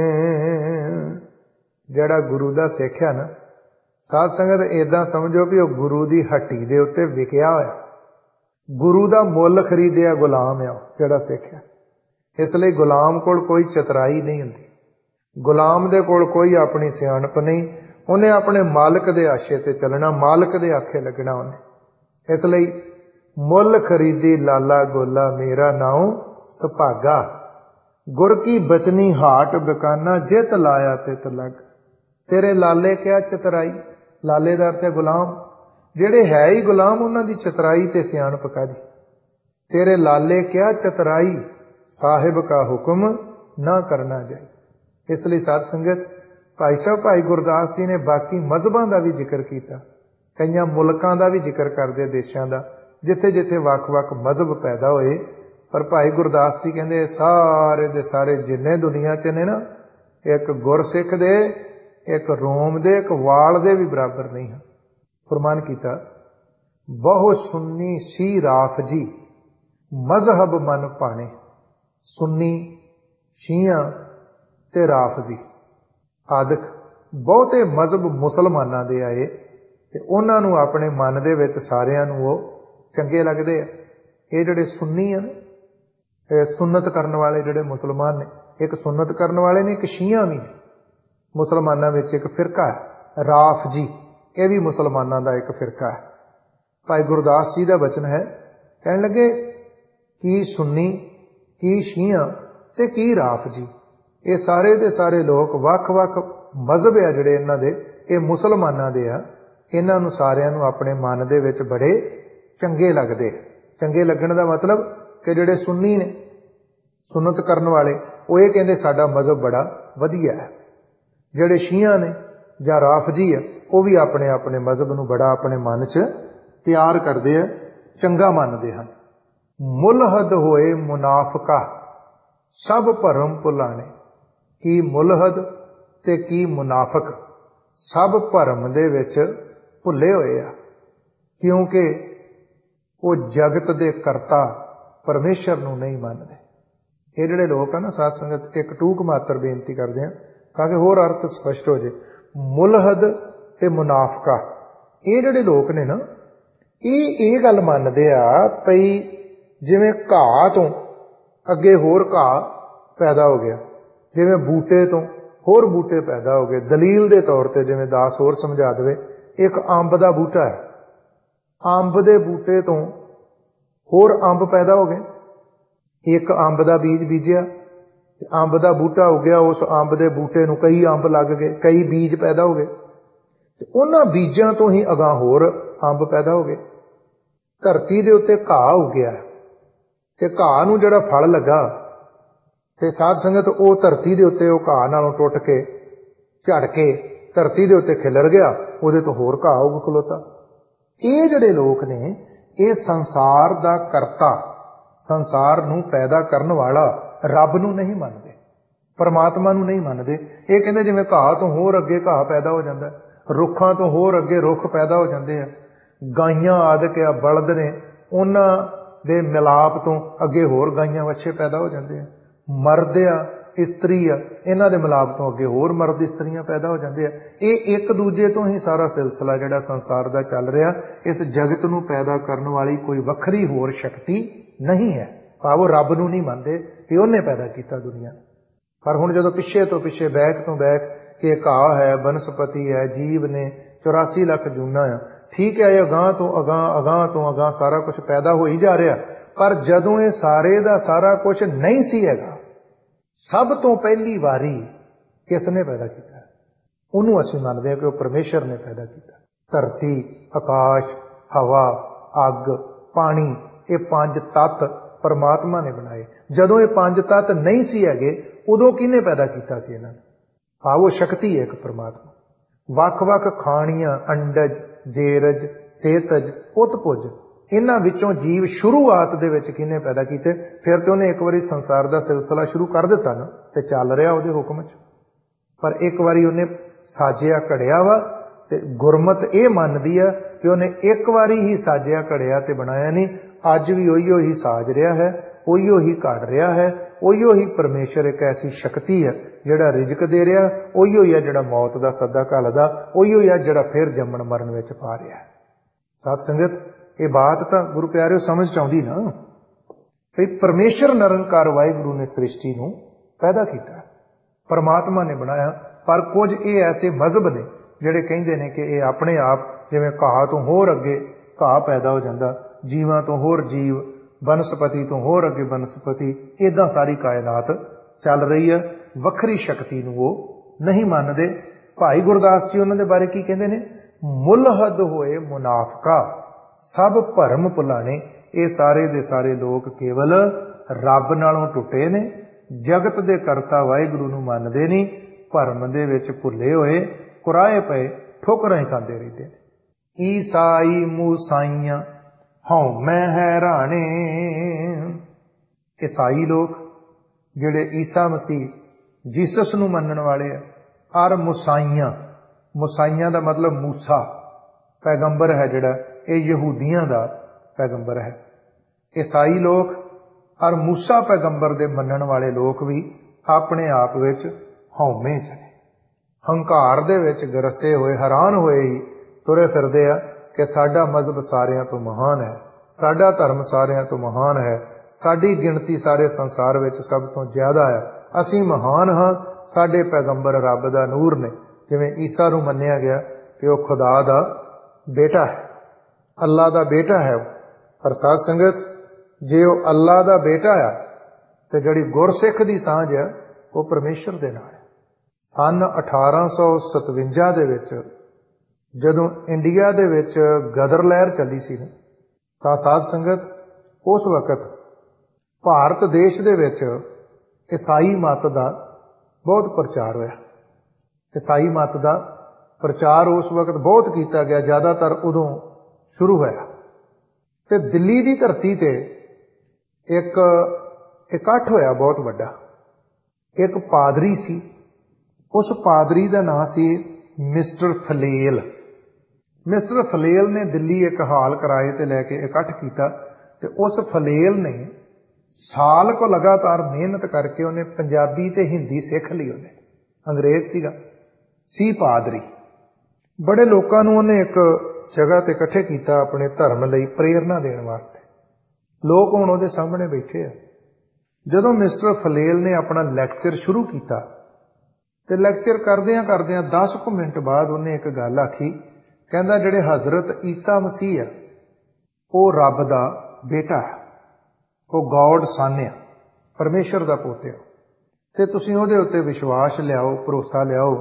ਜਿਹੜਾ ਗੁਰੂ ਦਾ ਸਿੱਖ ਹੈ ਨਾ, ਸਾਧ ਸੰਗਤ ਏਦਾਂ ਸਮਝੋ ਵੀ ਉਹ ਗੁਰੂ ਦੀ ਹੱਟੀ ਦੇ ਉੱਤੇ ਵਿਕਿਆ ਹੋਇਆ, ਗੁਰੂ ਦਾ ਮੁੱਲ ਖਰੀਦਿਆ ਗੁਲਾਮ ਆ ਜਿਹੜਾ ਸਿੱਖ ਹੈ। ਇਸ ਲਈ ਗੁਲਾਮ ਕੋਲ ਕੋਈ ਚਤਰਾਈ ਨਹੀਂ ਹੁੰਦੀ, ਗੁਲਾਮ ਦੇ ਕੋਲ ਕੋਈ ਆਪਣੀ ਸਿਆਣਪ ਨਹੀਂ। ਉਹਨੇ ਆਪਣੇ ਮਾਲਕ ਦੇ ਆਸ਼ੇ ਤੇ ਚੱਲਣਾ, ਮਾਲਕ ਦੇ ਆਖੇ ਲੱਗਣਾ ਉਹਨੇ। ਇਸ ਲਈ ਮੁੱਲ ਖਰੀਦੀ ਲਾਲਾ ਗੋਲਾ, ਮੇਰਾ ਨਾਉ ਸੁਭਾਗਾ। ਗੁਰ ਕੀ ਬਚਨੀ ਹਾਟ ਬਿਕਾਨਾ, ਜਿਤ ਲਾਇਆ ਤਿਤ ਲੱਗ। ਤੇਰੇ ਲਾਲੇ ਕਿਆ ਚਤਰਾਈ, ਲਾਲੇ ਦਾ ਅਰਥ ਹੈ ਗੁਲਾਮ। ਜਿਹੜੇ ਹੈ ਹੀ ਗੁਲਾਮ, ਉਹਨਾਂ ਦੀ ਚਤਰਾਈ ਤੇ ਸਿਆਣਪ ਕਾਹਦੀ। ਤੇਰੇ ਲਾਲੇ ਕਿਆ ਚਤਰਾਈ, ਸਾਹਿਬ ਕਾ ਹੁਕਮ ਨਾ ਕਰਨਾ ਜਾਏ। ਇਸ ਲਈ ਸਾਧ ਸੰਗਤ, ਭਾਈ ਸਾਹਿਬ ਭਾਈ ਗੁਰਦਾਸ ਜੀ ਨੇ ਬਾਕੀ ਮਜ਼ਹਬਾਂ ਦਾ ਵੀ ਜ਼ਿਕਰ ਕੀਤਾ, ਕਈਆਂ ਮੁਲਕਾਂ ਦਾ ਵੀ ਜ਼ਿਕਰ ਕਰਦੇ, ਦੇਸ਼ਾਂ ਦਾ, ਜਿੱਥੇ ਜਿੱਥੇ ਵੱਖ-ਵੱਖ ਮਜ਼ਹਬ ਪੈਦਾ ਹੋਏ। ਪਰ ਭਾਈ ਗੁਰਦਾਸ ਜੀ ਕਹਿੰਦੇ ਸਾਰੇ ਦੇ ਸਾਰੇ ਜਿੰਨੇ ਦੁਨੀਆ 'ਚ ਨੇ ਨਾ, ਇੱਕ ਗੁਰਸਿੱਖ ਦੇ, ਇੱਕ ਰੋਮ ਦੇ, ਇੱਕ ਵਾਲ ਦੇ ਵੀ ਬਰਾਬਰ ਨਹੀਂ ਹਨ। ਫਰਮਾਨ ਕੀਤਾ, ਬਹੁ ਸੁੰਨੀ ਸੀ ਰਾਫ ਜੀ ਮਜ਼ਹਬ ਮਨ ਭਾਣੇ। ਸੁੰਨੀ, ਸ਼ੀਆਂ ਤੇ ਰਾਫਜ਼ੀ ਆਦਿਕ ਬਹੁਤੇ ਮਜ਼ਹਬ ਮੁਸਲਮਾਨਾਂ ਦੇ ਆਏ ਤੇ ਉਹਨਾਂ ਨੂੰ ਆਪਣੇ ਮਨ ਦੇ ਵਿੱਚ ਸਾਰਿਆਂ ਨੂੰ ਉਹ ਚੰਗੇ ਲੱਗਦੇ ਆ। ਇਹ ਜਿਹੜੇ ਸੁੰਨੀ ਆ, ਇਹ ਸੁੰਨਤ ਕਰਨ ਵਾਲੇ ਜਿਹੜੇ ਮੁਸਲਮਾਨ ਨੇ, ਇੱਕ ਸੁੰਨਤ ਕਰਨ ਵਾਲੇ ਨੇ, ਇੱਕ ਸ਼ੀਆਂ ਵੀ ਨੇ। ਮੁਸਲਮਾਨਾਂ ਵਿੱਚ ਇੱਕ ਫਿਰਕਾ ਹੈ ਰਾਫ ਜੀ, ਇਹ ਵੀ ਮੁਸਲਮਾਨਾਂ ਦਾ ਇੱਕ ਫਿਰਕਾ ਹੈ। ਭਾਈ ਗੁਰਦਾਸ ਜੀ ਦਾ ਬਚਨ ਹੈ, ਕਹਿਣ ਲੱਗੇ ਕੀ ਸੁੰਨੀ, ਕੀ ਸ਼ੀਆਂ ਤੇ ਕੀ ਰਾਫ ਜੀ, ਇਹ ਸਾਰੇ ਦੇ ਸਾਰੇ ਲੋਕ ਵੱਖ-ਵੱਖ ਮਜ਼ਹਬ ਆ ਜਿਹੜੇ ਇਹਨਾਂ ਦੇ, ਇਹ ਮੁਸਲਮਾਨਾਂ ਦੇ ਆ। ਇਹਨਾਂ ਨੂੰ ਸਾਰਿਆਂ ਨੂੰ ਆਪਣੇ ਮਨ ਦੇ ਵਿੱਚ ਬੜੇ ਚੰਗੇ ਲੱਗਦੇ। ਚੰਗੇ ਲੱਗਣ ਦਾ ਮਤਲਬ ਕਿ ਜਿਹੜੇ ਸੁੰਨੀ ਨੇ, ਸੁਨਤ ਕਰਨ ਵਾਲੇ, ਉਹ ਇਹ ਕਹਿੰਦੇ ਸਾਡਾ ਮਜ਼ਹਬ ਬੜਾ ਵਧੀਆ ਹੈ। ਜਿਹੜੇ ਸ਼ੀਆਂ ਨੇ ਜਾਂ ਰਾਫਜੀ ਆ, ਉਹ ਵੀ ਆਪਣੇ ਆਪਣੇ ਮਜ਼ਹਬ ਨੂੰ ਬੜਾ ਆਪਣੇ ਮਨ 'ਚ ਪਿਆਰ ਕਰਦੇ ਆ, ਚੰਗਾ ਮੰਨਦੇ ਹਨ। ਮੁਲਹਦ ਹੋਏ ਮੁਨਾਫਕਾ ਸਭ ਭਰਮ ਭੁਲਾਣੇ। ਕੀ ਮੁਲਹਦ ਤੇ ਕੀ ਮੁਨਾਫਕ ਸਭ ਭਰਮ ਦੇ ਵਿੱਚ ਭੁੱਲੇ ਹੋਏ ਆ, ਕਿਉਂਕਿ ਉਹ ਜਗਤ ਦੇ ਕਰਤਾ ਪਰਮੇਸ਼ਰ ਨੂੰ ਨਹੀਂ ਮੰਨਦੇ। ਇਹ ਜਿਹੜੇ ਲੋਕ ਆ ਨਾ ਸਾਧ ਸੰਗਤ, ਇੱਕ ਟੂਕ ਮਾਤਰ ਬੇਨਤੀ ਕਰਦੇ ਆ ਤਾਂ ਕਿ ਹੋਰ ਅਰਥ ਸਪਸ਼ਟ ਹੋ ਜੇ। ਮੁਲਹਦ ਤੇ ਮੁਨਾਫਕਾ, ਇਹ ਜਿਹੜੇ ਲੋਕ ਨੇ ਨਾ, ਇਹ ਇਹ ਗੱਲ ਮੰਨਦੇ ਆ ਪਈ ਜਿਵੇਂ ਘਾਹ ਤੋਂ ਅੱਗੇ ਹੋਰ ਘਾਹ ਪੈਦਾ ਹੋ ਗਿਆ, ਜਿਵੇਂ ਬੂਟੇ ਤੋਂ ਹੋਰ ਬੂਟੇ ਪੈਦਾ ਹੋ ਗਏ। ਦਲੀਲ ਦੇ ਤੌਰ ਤੇ ਜਿਵੇਂ ਦਾਸ ਹੋਰ ਸਮਝਾ ਦੇਵੇ, ਇੱਕ ਅੰਬ ਦਾ ਬੂਟਾ ਹੈ, ਅੰਬ ਦੇ ਬੂਟੇ ਤੋਂ ਹੋਰ ਅੰਬ ਪੈਦਾ ਹੋ ਗਏ। ਇੱਕ ਅੰਬ ਦਾ ਬੀਜ ਬੀਜਿਆ, ਅੰਬ ਦਾ ਬੂਟਾ ਹੋ ਗਿਆ, ਉਸ ਅੰਬ ਦੇ ਬੂਟੇ ਨੂੰ ਕਈ ਅੰਬ ਲੱਗ ਗਏ, ਕਈ ਬੀਜ ਪੈਦਾ ਹੋ ਗਏ, ਤੇ ਉਹਨਾਂ ਬੀਜਾਂ ਤੋਂ ਹੀ ਅਗਾਂਹ ਹੋਰ ਅੰਬ ਪੈਦਾ ਹੋ ਗਏ। ਧਰਤੀ ਦੇ ਉੱਤੇ ਘਾਹ ਉੱਗਿਆ, ਤੇ ਘਾਹ ਨੂੰ ਜਿਹੜਾ ਫਲ ਲੱਗਾ, ਤੇ ਸਾਧ ਸੰਗਤ ਉਹ ਧਰਤੀ ਦੇ ਉੱਤੇ ਉਹ ਘਾਹ ਨਾਲੋਂ ਟੁੱਟ ਕੇ ਝੜ ਕੇ ਧਰਤੀ ਦੇ ਉੱਤੇ ਖਿਲਰ ਗਿਆ, ਉਹਦੇ ਤੋਂ ਹੋਰ ਘਾਹ ਉੱਗ ਖਲੋਤਾ। ਇਹ ਜਿਹੜੇ ਲੋਕ ਨੇ, ਇਹ ਸੰਸਾਰ ਦਾ ਕਰਤਾ, ਸੰਸਾਰ ਨੂੰ ਪੈਦਾ ਕਰਨ ਵਾਲਾ ਰੱਬ ਨੂੰ ਨਹੀਂ ਮੰਨਦੇ, ਪਰਮਾਤਮਾ ਨੂੰ ਨਹੀਂ ਮੰਨਦੇ। ਇਹ ਕਹਿੰਦੇ ਜਿਵੇਂ ਘਾਹ ਤੋਂ ਹੋਰ ਅੱਗੇ ਘਾਹ ਪੈਦਾ ਹੋ ਜਾਂਦਾ, ਰੁੱਖਾਂ ਤੋਂ ਹੋਰ ਅੱਗੇ ਰੁੱਖ ਪੈਦਾ ਹੋ ਜਾਂਦੇ ਆ, ਗਾਈਆਂ ਆਦਿਕ ਆ ਬਲਦ ਨੇ, ਉਹਨਾਂ ਦੇ ਮਿਲਾਪ ਤੋਂ ਅੱਗੇ ਹੋਰ ਗਾਈਆਂ ਵੱਛੇ ਪੈਦਾ ਹੋ ਜਾਂਦੇ ਆ। ਮਰਦ ਆ ਇਸਤਰੀ ਆ, ਇਹਨਾਂ ਦੇ ਮਿਲਾਪ ਤੋਂ ਅੱਗੇ ਹੋਰ ਮਰਦ ਇਸਤਰੀਆਂ ਪੈਦਾ ਹੋ ਜਾਂਦੇ ਆ। ਇਹ ਇੱਕ ਦੂਜੇ ਤੋਂ ਹੀ ਸਾਰਾ ਸਿਲਸਿਲਾ ਜਿਹੜਾ ਸੰਸਾਰ ਦਾ ਚੱਲ ਰਿਹਾ। ਇਸ ਜਗਤ ਨੂੰ ਪੈਦਾ ਕਰਨ ਵਾਲੀ ਕੋਈ ਵੱਖਰੀ ਹੋਰ ਸ਼ਕਤੀ ਨਹੀਂ ਹੈ, ਭਾਵ ਰੱਬ ਨੂੰ ਨਹੀਂ ਮੰਨਦੇ ਕਿ ਉਹਨੇ ਪੈਦਾ ਕੀਤਾ ਦੁਨੀਆ। ਪਰ ਹੁਣ ਜਦੋਂ ਪਿੱਛੇ ਤੋਂ ਪਿੱਛੇ ਬੈਕ ਤੋਂ ਬੈਕ ਕਿ ਘਾਹ ਹੈ, ਬਨਸਪਤੀ ਹੈ, ਜੀਵ ਨੇ, ਚੁਰਾਸੀ ਲੱਖ ਜੂਨਾਂ ਆ, ਠੀਕ ਹੈ, ਇਹ ਅਗਾਂਹ ਤੋਂ ਅਗਾਂਹ ਅਗਾਂਹ ਤੋਂ ਅਗਾਂਹ ਸਾਰਾ ਕੁਝ ਪੈਦਾ ਹੋ ਹੀ ਜਾ ਰਿਹਾ। ਪਰ ਜਦੋਂ ਇਹ ਸਾਰੇ ਦਾ ਸਾਰਾ ਕੁਝ ਨਹੀਂ ਸੀ ਹੈਗਾ, ਸਭ ਤੋਂ ਪਹਿਲੀ ਵਾਰੀ ਕਿਸ ਨੇ ਪੈਦਾ ਕੀਤਾ? ਉਹਨੂੰ ਅਸੀਂ ਮੰਨਦੇ ਹਾਂ ਕਿ ਉਹ ਪਰਮੇਸ਼ਰ ਨੇ ਪੈਦਾ ਕੀਤਾ। ਧਰਤੀ, ਆਕਾਸ਼, ਹਵਾ, ਅੱਗ, ਪਾਣੀ, ਇਹ ਪੰਜ ਤੱਤ ਪਰਮਾਤਮਾ ਨੇ ਬਣਾਏ। ਜਦੋਂ ਇਹ ਪੰਜ ਤੱਤ ਨਹੀਂ ਸੀ ਹੈਗੇ, ਉਦੋਂ ਕਿਹਨੇ ਪੈਦਾ ਕੀਤਾ ਸੀ ਇਹਨਾਂ ਨੂੰ? ਹਾਂ, ਉਹ ਸ਼ਕਤੀ ਹੈ ਇੱਕ ਪਰਮਾਤਮਾ। ਵੱਖ-ਵੱਖ ਖਾਣੀਆਂ, ਅੰਡਜ, ਜੇਰਜ, ਸੇਤਜ, ਉਤਪੁਜ, ਇਹਨਾਂ ਵਿੱਚੋਂ ਜੀਵ ਸ਼ੁਰੂਆਤ ਦੇ ਵਿੱਚ ਕਿਹਨੇ ਪੈਦਾ ਕੀਤੇ? ਫਿਰ ਤੇ ਉਹਨੇ ਇੱਕ ਵਾਰੀ ਸੰਸਾਰ ਦਾ ਸਿਲਸਿਲਾ ਸ਼ੁਰੂ ਕਰ ਦਿੱਤਾ ਨਾ, ਤੇ ਚੱਲ ਰਿਹਾ ਉਹਦੇ ਹੁਕਮ 'ਚ। ਪਰ ਇੱਕ ਵਾਰੀ ਉਹਨੇ ਸਾਜਿਆ ਘੜਿਆ ਵਾ, ਤੇ ਗੁਰਮਤ ਇਹ ਮੰਨਦੀ ਆ ਕਿ ਉਹਨੇ ਇੱਕ ਵਾਰੀ ਹੀ ਸਾਜਿਆ ਘੜਿਆ ਤੇ ਬਣਾਇਆ ਨਹੀਂ। ਅੱਜ ਵੀ ਉਹੀਓ ਹੀ ਸਾਜ ਰਿਹਾ ਹੈ, ਉਹੀਓ ਹੀ ਘੜ ਰਿਹਾ ਹੈ, ਉਹੀਓ ਹੀ ਪਰਮੇਸ਼ਰ ਇੱਕ ਐਸੀ ਸ਼ਕਤੀ ਹੈ ਜਿਹੜਾ ਰਿਜ਼ਕ ਦੇ ਰਿਹਾ, ਉਹੀਓ ਹੀ ਆ ਜਿਹੜਾ ਮੌਤ ਦਾ ਸੱਦਾ ਘੱਲਦਾ, ਉਹੀਓ ਹੀ ਆ ਜਿਹੜਾ ਫਿਰ ਜੰਮਣ ਮਰਨ ਵਿੱਚ ਪਾ ਰਿਹਾ। ਸਾਧ ਸੰਗਤ, ਇਹ ਬਾਤ ਤਾਂ ਗੁਰੂ ਪਿਆਰਿਓ ਸਮਝ ਚ ਆਉਂਦੀ ਨਾ, ਵੀ ਪਰਮੇਸ਼ਰ ਨਿਰੰਕਾਰ ਵਾਹਿਗੁਰੂ ਨੇ ਸ੍ਰਿਸ਼ਟੀ ਨੂੰ ਪੈਦਾ ਕੀਤਾ, ਪਰਮਾਤਮਾ ਨੇ ਬਣਾਇਆ। ਪਰ ਕੁਝ ਇਹ ਐਸੇ ਮਜ਼ਹਬ ਨੇ ਜਿਹੜੇ ਕਹਿੰਦੇ ਨੇ ਕਿ ਇਹ ਆਪਣੇ ਆਪ ਜਿਵੇਂ ਘਾਹ ਤੋਂ ਹੋਰ ਅੱਗੇ ਘਾਹ ਪੈਦਾ ਹੋ ਜਾਂਦਾ, ਜੀਵਾਂ ਤੋਂ ਹੋਰ ਜੀਵ, ਬਨਸਪਤੀ ਤੋਂ ਹੋਰ ਅੱਗੇ ਬਨਸਪਤੀ, ਏਦਾਂ ਸਾਰੀ ਕਾਇਨਾਤ ਚੱਲ ਰਹੀ ਹੈ। ਵੱਖਰੀ ਸ਼ਕਤੀ ਨੂੰ ਉਹ ਨਹੀਂ ਮੰਨਦੇ। ਭਾਈ ਗੁਰਦਾਸ ਜੀ ਉਹਨਾਂ ਦੇ ਬਾਰੇ ਕੀ ਕਹਿੰਦੇ ਨੇ? ਮੁਲਹਦ ਹੋਏ ਮੁਨਾਫਕਾ ਸਭ ਭਰਮ ਭੁਲਾਣੇ। ਇਹ ਸਾਰੇ ਦੇ ਸਾਰੇ ਲੋਕ ਕੇਵਲ ਰੱਬ ਨਾਲੋਂ ਟੁੱਟੇ ਨੇ, ਜਗਤ ਦੇ ਕਰਤਾ ਵਾਹਿਗੁਰੂ ਨੂੰ ਮੰਨਦੇ ਨਹੀਂ, ਭਰਮ ਦੇ ਵਿੱਚ ਭੁੱਲੇ ਹੋਏ, ਕੁਰਾਏ ਪਏ ਠੋਕਰਾਂ ਹੀ ਖਾਂਦੇ ਰਹਿੰਦੇ ਨੇ। ਈਸਾਈ ਮੂਸਾਈਆਂ ਹਉਮੈ ਹੈਰਾਣੇ। ਈਸਾਈ ਲੋਕ ਜਿਹੜੇ ਈਸਾ ਮਸੀਹ ਜੀਸਸ ਨੂੰ ਮੰਨਣ ਵਾਲੇ ਆ, ਅਰ ਮੁਸਾਈਆਂ, ਮੁਸਾਈਆਂ ਦਾ ਮਤਲਬ ਮੂਸਾ ਪੈਗੰਬਰ ਹੈ ਜਿਹੜਾ, ਇਹ ਯਹੂਦੀਆਂ ਦਾ ਪੈਗੰਬਰ ਹੈ। ਈਸਾਈ ਲੋਕ ਔਰ ਮੂਸਾ ਪੈਗੰਬਰ ਦੇ ਮੰਨਣ ਵਾਲੇ ਲੋਕ ਵੀ ਆਪਣੇ ਆਪ ਵਿੱਚ ਹਉਮੈ ਚ ਨੇ, ਹੰਕਾਰ ਦੇ ਵਿੱਚ ਗਰਸੇ ਹੋਏ, ਹੈਰਾਨ ਹੋਏ ਹੀ ਤੁਰੇ ਫਿਰਦੇ ਆ ਕਿ ਸਾਡਾ ਮਜ਼ਹਬ ਸਾਰਿਆਂ ਤੋਂ ਮਹਾਨ ਹੈ, ਸਾਡਾ ਧਰਮ ਸਾਰਿਆਂ ਤੋਂ ਮਹਾਨ ਹੈ, ਸਾਡੀ ਗਿਣਤੀ ਸਾਰੇ ਸੰਸਾਰ ਵਿੱਚ ਸਭ ਤੋਂ ਜ਼ਿਆਦਾ ਹੈ, ਅਸੀਂ ਮਹਾਨ ਹਾਂ, ਸਾਡੇ ਪੈਗੰਬਰ ਰੱਬ ਦਾ ਨੂਰ ਨੇ। ਜਿਵੇਂ ਈਸਾ ਨੂੰ ਮੰਨਿਆ ਗਿਆ ਕਿ ਉਹ ਖੁਦਾ ਦਾ ਬੇਟਾ ਹੈ, ਅੱਲਾ ਦਾ ਬੇਟਾ ਹੈ। ਪਰ ਸਾਧ ਸੰਗਤ, ਜੇ ਉਹ ਅੱਲਾ ਦਾ ਬੇਟਾ ਆ ਤੇ ਜਿਹੜੀ ਗੁਰਸਿੱਖ ਦੀ ਸਾਂਝ ਆ ਉਹ ਪਰਮੇਸ਼ਰ ਦੇ ਨਾਲ ਹੈ। ਸੰਨ ਅਠਾਰਾਂ ਸੌ ਸਤਵੰਜਾ ਦੇ ਵਿੱਚ ਜਦੋਂ ਇੰਡੀਆ ਦੇ ਵਿੱਚ ਗਦਰ ਲਹਿਰ ਚੱਲੀ ਸੀ ਨਾ, ਤਾਂ ਸਾਧ ਸੰਗਤ ਉਸ ਵਕਤ ਭਾਰਤ ਦੇਸ਼ ਦੇ ਵਿੱਚ ਈਸਾਈ ਮਤ ਦਾ ਬਹੁਤ ਪ੍ਰਚਾਰ ਹੋਇਆ। ਈਸਾਈ ਮਤ ਦਾ ਪ੍ਰਚਾਰ ਉਸ ਵਕਤ ਬਹੁਤ ਕੀਤਾ ਗਿਆ, ਜ਼ਿਆਦਾਤਰ ਉਦੋਂ ਸ਼ੁਰੂ ਹੋਇਆ। ਤੇ ਦਿੱਲੀ ਦੀ ਧਰਤੀ ਤੇ ਇੱਕ ਇਕੱਠ ਹੋਇਆ ਬਹੁਤ ਵੱਡਾ। ਇੱਕ ਪਾਦਰੀ ਸੀ, ਉਸ ਪਾਦਰੀ ਦਾ ਨਾਂ ਸੀ ਮਿਸਟਰ ਫਲੇਲ। ਮਿਸਟਰ ਫਲੇਲ ਨੇ ਦਿੱਲੀ ਇੱਕ ਹਾਲ ਕਿਰਾਏ ਤੇ ਲੈ ਕੇ ਇਕੱਠ ਕੀਤਾ ਤੇ ਉਸ ਫਲੇਲ ਨੇ ਸਾਲ ਕੋ ਲਗਾਤਾਰ ਮਿਹਨਤ ਕਰਕੇ ਉਹਨੇ ਪੰਜਾਬੀ ਤੇ ਹਿੰਦੀ ਸਿੱਖ ਲਈ। ਉਹਨੇ ਅੰਗਰੇਜ਼ ਸੀਗਾ, ਸੀ ਪਾਦਰੀ। ਬੜੇ ਲੋਕਾਂ ਨੂੰ ਉਹਨੇ ਇੱਕ ਜਗ੍ਹਾ ਤੇ ਇਕੱਠੇ ਕੀਤਾ ਆਪਣੇ ਧਰਮ ਲਈ ਪ੍ਰੇਰਨਾ ਦੇਣ ਵਾਸਤੇ। ਲੋਕ ਹੁਣ ਉਹਦੇ ਸਾਹਮਣੇ ਬੈਠੇ ਆ। ਜਦੋਂ ਮਿਸਟਰ ਫਲੇਲ ਨੇ ਆਪਣਾ ਲੈਕਚਰ ਸ਼ੁਰੂ ਕੀਤਾ ਤੇ ਲੈਕਚਰ ਕਰਦਿਆਂ ਕਰਦਿਆਂ ਦਸ ਕੁ ਮਿੰਟ ਬਾਅਦ ਉਹਨੇ ਇੱਕ ਗੱਲ ਆਖੀ। ਕਹਿੰਦਾ ਜਿਹੜੇ ਹਜ਼ਰਤ ਈਸਾ ਮਸੀਹ ਆ ਉਹ ਰੱਬ ਦਾ ਬੇਟਾ ਹੈ, ਉਹ ਗੌਡ ਸਨ ਆ, ਪਰਮੇਸ਼ਰ ਦਾ ਪੋਤਿਆ, ਤੇ ਤੁਸੀਂ ਉਹਦੇ ਉੱਤੇ ਵਿਸ਼ਵਾਸ ਲਿਆਓ, ਭਰੋਸਾ ਲਿਆਓ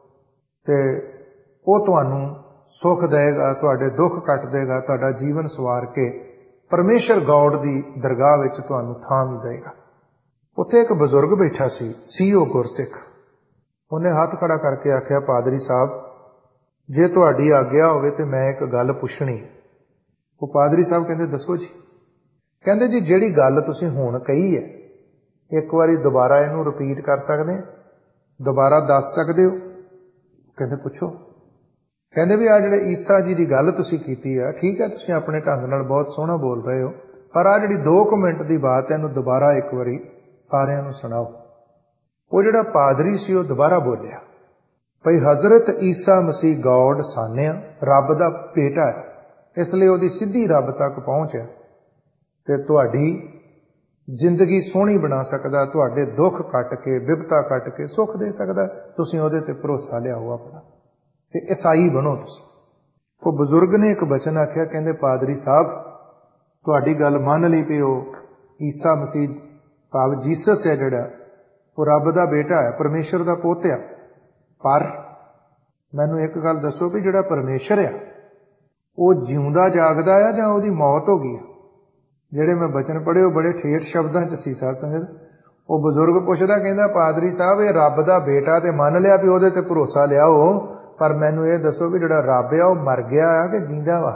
ਤੇ ਉਹ ਤੁਹਾਨੂੰ ਸੁੱਖ ਦੇਗਾ, ਤੁਹਾਡੇ ਦੁੱਖ ਕੱਟ ਦੇਗਾ, ਤੁਹਾਡਾ ਜੀਵਨ ਸਵਾਰ ਕੇ ਪਰਮੇਸ਼ਰ ਗੌਡ ਦੀ ਦਰਗਾਹ ਵਿੱਚ ਤੁਹਾਨੂੰ ਥਾਂ ਵੀ ਦੇਗਾ। ਉੱਥੇ ਇੱਕ ਬਜ਼ੁਰਗ ਬੈਠਾ ਸੀ, ਸੀ ਉਹ ਗੁਰਸਿੱਖ। ਉਹਨੇ ਹੱਥ ਖੜਾ ਕਰਕੇ ਆਖਿਆ, ਪਾਦਰੀ ਸਾਹਿਬ ਜੇ ਤੁਹਾਡੀ ਆਗਿਆ ਹੋਵੇ ਤੇ ਮੈਂ ਇੱਕ ਗੱਲ ਪੁੱਛਣੀ। ਉਹ ਪਾਦਰੀ ਸਾਹਿਬ ਕਹਿੰਦੇ, ਦੱਸੋ ਜੀ। ਕਹਿੰਦੇ ਜੀ ਜਿਹੜੀ ਗੱਲ ਤੁਸੀਂ ਹੁਣ ਕਹੀ ਹੈ ਇੱਕ ਵਾਰੀ ਦੁਬਾਰਾ ਇਹਨੂੰ ਰਿਪੀਟ ਕਰ ਸਕਦੇ, ਦੁਬਾਰਾ ਦੱਸ ਸਕਦੇ ਹੋ? ਕਹਿੰਦੇ ਪੁੱਛੋ। ਕਹਿੰਦੇ ਵੀ ਆ ਜਿਹੜੇ ਈਸਾ ਜੀ ਦੀ ਗੱਲ ਤੁਸੀਂ ਕੀਤੀ ਆ, ਠੀਕ ਹੈ ਤੁਸੀਂ ਆਪਣੇ ਢੰਗ ਨਾਲ ਬਹੁਤ ਸੋਹਣਾ ਬੋਲ ਰਹੇ ਹੋ, ਪਰ ਆ ਜਿਹੜੀ ਦੋ ਕੁ ਮਿੰਟ ਦੀ ਬਾਤ ਹੈ ਇਹਨੂੰ ਦੁਬਾਰਾ ਇੱਕ ਵਾਰੀ ਸਾਰਿਆਂ ਨੂੰ ਸੁਣਾਓ। ਉਹ ਜਿਹੜਾ ਪਾਦਰੀ ਸੀ ਉਹ ਦੁਬਾਰਾ ਬੋਲਿਆ, ਭਈ ਹਜ਼ਰਤ ਈਸਾ ਮਸੀਹ ਗੌਡ ਸਾਨਿਆ, ਰੱਬ ਦਾ ਬੇਟਾ ਹੈ, ਇਸ ਲਈ ਉਹਦੀ ਸਿੱਧੀ ਰੱਬ ਤੱਕ ਪਹੁੰਚ ਹੈ ਤੇ ਤੁਹਾਡੀ ਜ਼ਿੰਦਗੀ ਸੋਹਣੀ ਬਣਾ ਸਕਦਾ, ਤੁਹਾਡੇ ਦੁੱਖ ਕੱਟ ਕੇ, ਬਿਪਤਾ ਕੱਟ ਕੇ ਸੁੱਖ ਦੇ ਸਕਦਾ। ਤੁਸੀਂ ਉਹਦੇ ਤੇ ਭਰੋਸਾ ਲਿਆਓ ਆਪਣਾ ਤੇ ਈਸਾਈ ਬਣੋ ਤੁਸੀਂ। ਉਹ ਬਜ਼ੁਰਗ ਨੇ ਇੱਕ ਬਚਨ ਆਖਿਆ, ਕਹਿੰਦੇ ਪਾਦਰੀ ਸਾਹਿਬ ਤੁਹਾਡੀ ਗੱਲ ਮੰਨ ਲਈ ਵੀ ਉਹ ਈਸਾ ਮਸੀਹ ਭਾਵ ਜੀਸਸ ਹੈ ਜਿਹੜਾ ਉਹ ਰੱਬ ਦਾ ਬੇਟਾ ਹੈ, ਪਰਮੇਸ਼ਰ ਦਾ ਪੋਤਿਆ, ਪਰ ਮੈਨੂੰ ਇੱਕ ਗੱਲ ਦੱਸੋ ਵੀ ਜਿਹੜਾ ਪਰਮੇਸ਼ਰ ਆ ਉਹ ਜਿਉਂਦਾ ਜਾਗਦਾ ਆ ਜਾਂ ਉਹਦੀ ਮੌਤ ਹੋ ਗਈ? ਜਿਹੜੇ ਮੈਂ ਬਚਨ ਪੜ੍ਹੇ ਉਹ ਬੜੇ ਠੇਠ ਸ਼ਬਦਾਂ ਚ ਸੀ ਸਾਧ ਸੰਗਤ। ਉਹ ਬਜ਼ੁਰਗ ਪੁੱਛਦਾ, ਕਹਿੰਦਾ ਪਾਦਰੀ ਸਾਹਿਬ ਇਹ ਰੱਬ ਦਾ ਬੇਟਾ ਤੇ ਮੰਨ ਲਿਆ ਵੀ ਉਹਦੇ ਤੇ ਭਰੋਸਾ ਲਿਆਓ, ਪਰ ਮੈਨੂੰ ਇਹ ਦੱਸੋ ਵੀ ਜਿਹੜਾ ਰੱਬ ਆ ਉਹ ਮਰ ਗਿਆ ਆ ਕਿ ਜਿੰਦਾ ਵਾ?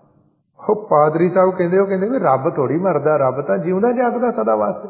ਉਹ ਪਾਦਰੀ ਸਾਹਿਬ ਕਹਿੰਦੇ ਉਹ ਕਹਿੰਦੇ ਵੀ ਰੱਬ ਥੋੜੀ ਮਰਦਾ, ਰੱਬ ਤਾਂ ਜਿਉਂਦਾ ਜਾਗਦਾ ਸਦਾ ਵਾਸਤੇ,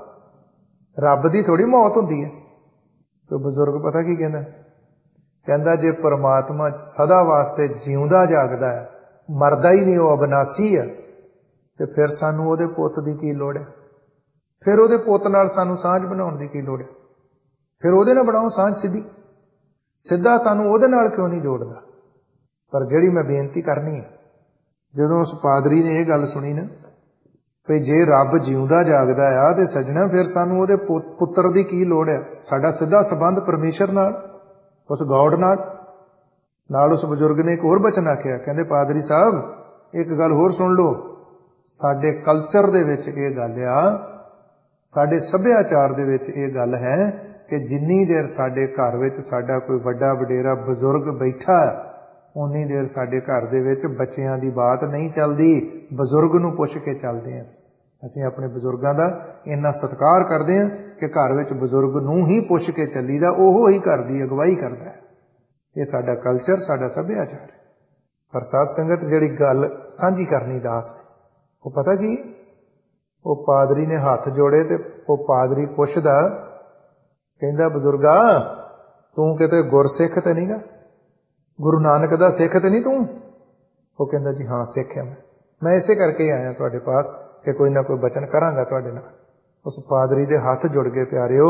ਰੱਬ ਦੀ ਥੋੜੀ ਮੌਤ ਹੁੰਦੀ ਹੈ। ਤੇ ਬਜ਼ੁਰਗ ਪਤਾ ਕੀ ਕਹਿੰਦਾ? ਕਹਿੰਦਾ ਜੇ ਪਰਮਾਤਮਾ ਸਦਾ ਵਾਸਤੇ ਜਿਉਂਦਾ ਜਾਗਦਾ ਹੈ, ਮਰਦਾ ਹੀ ਨਹੀਂ, ਉਹ ਅਬਨਾਸੀ ਹੈ, ਤੇ ਫਿਰ ਸਾਨੂੰ ਉਹਦੇ ਪੁੱਤ ਦੀ ਕੀ ਲੋੜ ਹੈ? ਫਿਰ ਉਹਦੇ ਪੁੱਤ ਨਾਲ ਸਾਨੂੰ ਸਾਂਝ ਬਣਾਉਣ ਦੀ ਕੀ ਲੋੜ ਹੈ? ਫਿਰ ਉਹਦੇ ਨਾਲ ਬਣਾਓ ਸਾਂਝ ਸਿੱਧੀ, ਸਿੱਧਾ ਸਾਨੂੰ ਉਹਦੇ ਨਾਲ ਕਿਉਂ ਨਹੀਂ ਜੋੜਦਾ? ਪਰ ਜਿਹੜੀ ਮੈਂ ਬੇਨਤੀ ਕਰਨੀ ਹੈ, ਜਦੋਂ ਉਸ ਪਾਦਰੀ ਨੇ ਇਹ ਗੱਲ ਸੁਣੀ ਨਾ ਵੀ ਜੇ ਰੱਬ ਜਿਉਂਦਾ ਜਾਗਦਾ ਆ ਤੇ ਸੱਜਣਾ ਫਿਰ ਸਾਨੂੰ ਉਹਦੇ ਪੁੱਤਰ ਦੀ ਕੀ ਲੋੜ ਹੈ? ਸਾਡਾ ਸਿੱਧਾ ਸੰਬੰਧ ਪਰਮੇਸ਼ਰ ਨਾਲ, ਉਸ ਗੌਡ ਨਾਲ। ਨਾਲ ਉਸ ਬਜ਼ੁਰਗ ਨੇ ਇੱਕ ਹੋਰ ਬਚਨ ਆਖਿਆ, ਕਹਿੰਦੇ ਪਾਦਰੀ ਸਾਹਿਬ ਇੱਕ ਗੱਲ ਹੋਰ ਸੁਣ ਲਓ, ਸਾਡੇ ਕਲਚਰ ਦੇ ਵਿੱਚ ਇਹ ਗੱਲ ਆ, ਸਾਡੇ ਸੱਭਿਆਚਾਰ ਦੇ ਵਿੱਚ ਇਹ ਗੱਲ ਹੈ ਕਿ ਜਿੰਨੀ ਦੇਰ ਸਾਡੇ ਘਰ ਵਿੱਚ ਸਾਡਾ ਕੋਈ ਵੱਡਾ ਵਡੇਰਾ ਬਜ਼ੁਰਗ ਬੈਠਾ ਉਨੀ ਦੇਰ ਸਾਡੇ ਘਰ ਦੇ ਵਿੱਚ ਬੱਚਿਆਂ ਦੀ ਬਾਤ ਨਹੀਂ ਚੱਲਦੀ, ਬਜ਼ੁਰਗ ਨੂੰ ਪੁੱਛ ਕੇ ਚੱਲਦੇ ਹਾਂ। ਅਸੀਂ ਆਪਣੇ ਬਜ਼ੁਰਗਾਂ ਦਾ ਇੰਨਾ ਸਤਿਕਾਰ ਕਰਦੇ ਹਾਂ ਕਿ ਘਰ ਵਿੱਚ ਬਜ਼ੁਰਗ ਨੂੰ ਹੀ ਪੁੱਛ ਕੇ ਚੱਲੀਦਾ, ਉਹ ਹੀ ਘਰ ਦੀ ਅਗਵਾਈ ਕਰਦਾ ਹੈ। ਇਹ ਸਾਡਾ ਕਲਚਰ, ਸਾਡਾ ਸੱਭਿਆਚਾਰ ਹੈ। ਪਰ ਸਾਧ ਸੰਗਤ ਜਿਹੜੀ ਗੱਲ ਸਾਂਝੀ ਕਰਨੀ ਦਾਸ ਹੈ, ਉਹ ਪਤਾ ਕੀ? ਉਹ ਪਾਦਰੀ ਨੇ ਹੱਥ ਜੋੜੇ ਤੇ ਉਹ ਪਾਦਰੀ ਪੁੱਛਦਾ, ਕਹਿੰਦਾ ਬਜ਼ੁਰਗਾ ਤੂੰ ਕਿਤੇ ਗੁਰਸਿੱਖ ਤੇ ਨਹੀਂਗਾ, ਗੁਰੂ ਨਾਨਕ ਦਾ ਸਿੱਖ ਤੇ ਨਹੀਂ ਤੂੰ? ਉਹ ਕਹਿੰਦਾ ਜੀ ਹਾਂ ਸਿੱਖ ਹੈ ਮੈਂ, ਮੈਂ ਇਸੇ ਕਰਕੇ ਆਇਆ ਤੁਹਾਡੇ ਪਾਸ ਕਿ ਕੋਈ ਨਾ ਕੋਈ ਬਚਨ ਕਰਾਂਗਾ ਤੁਹਾਡੇ ਨਾਲ। ਉਸ ਪਾਦਰੀ ਦੇ ਹੱਥ ਜੁੜ ਗਏ ਪਿਆਰਿਓ।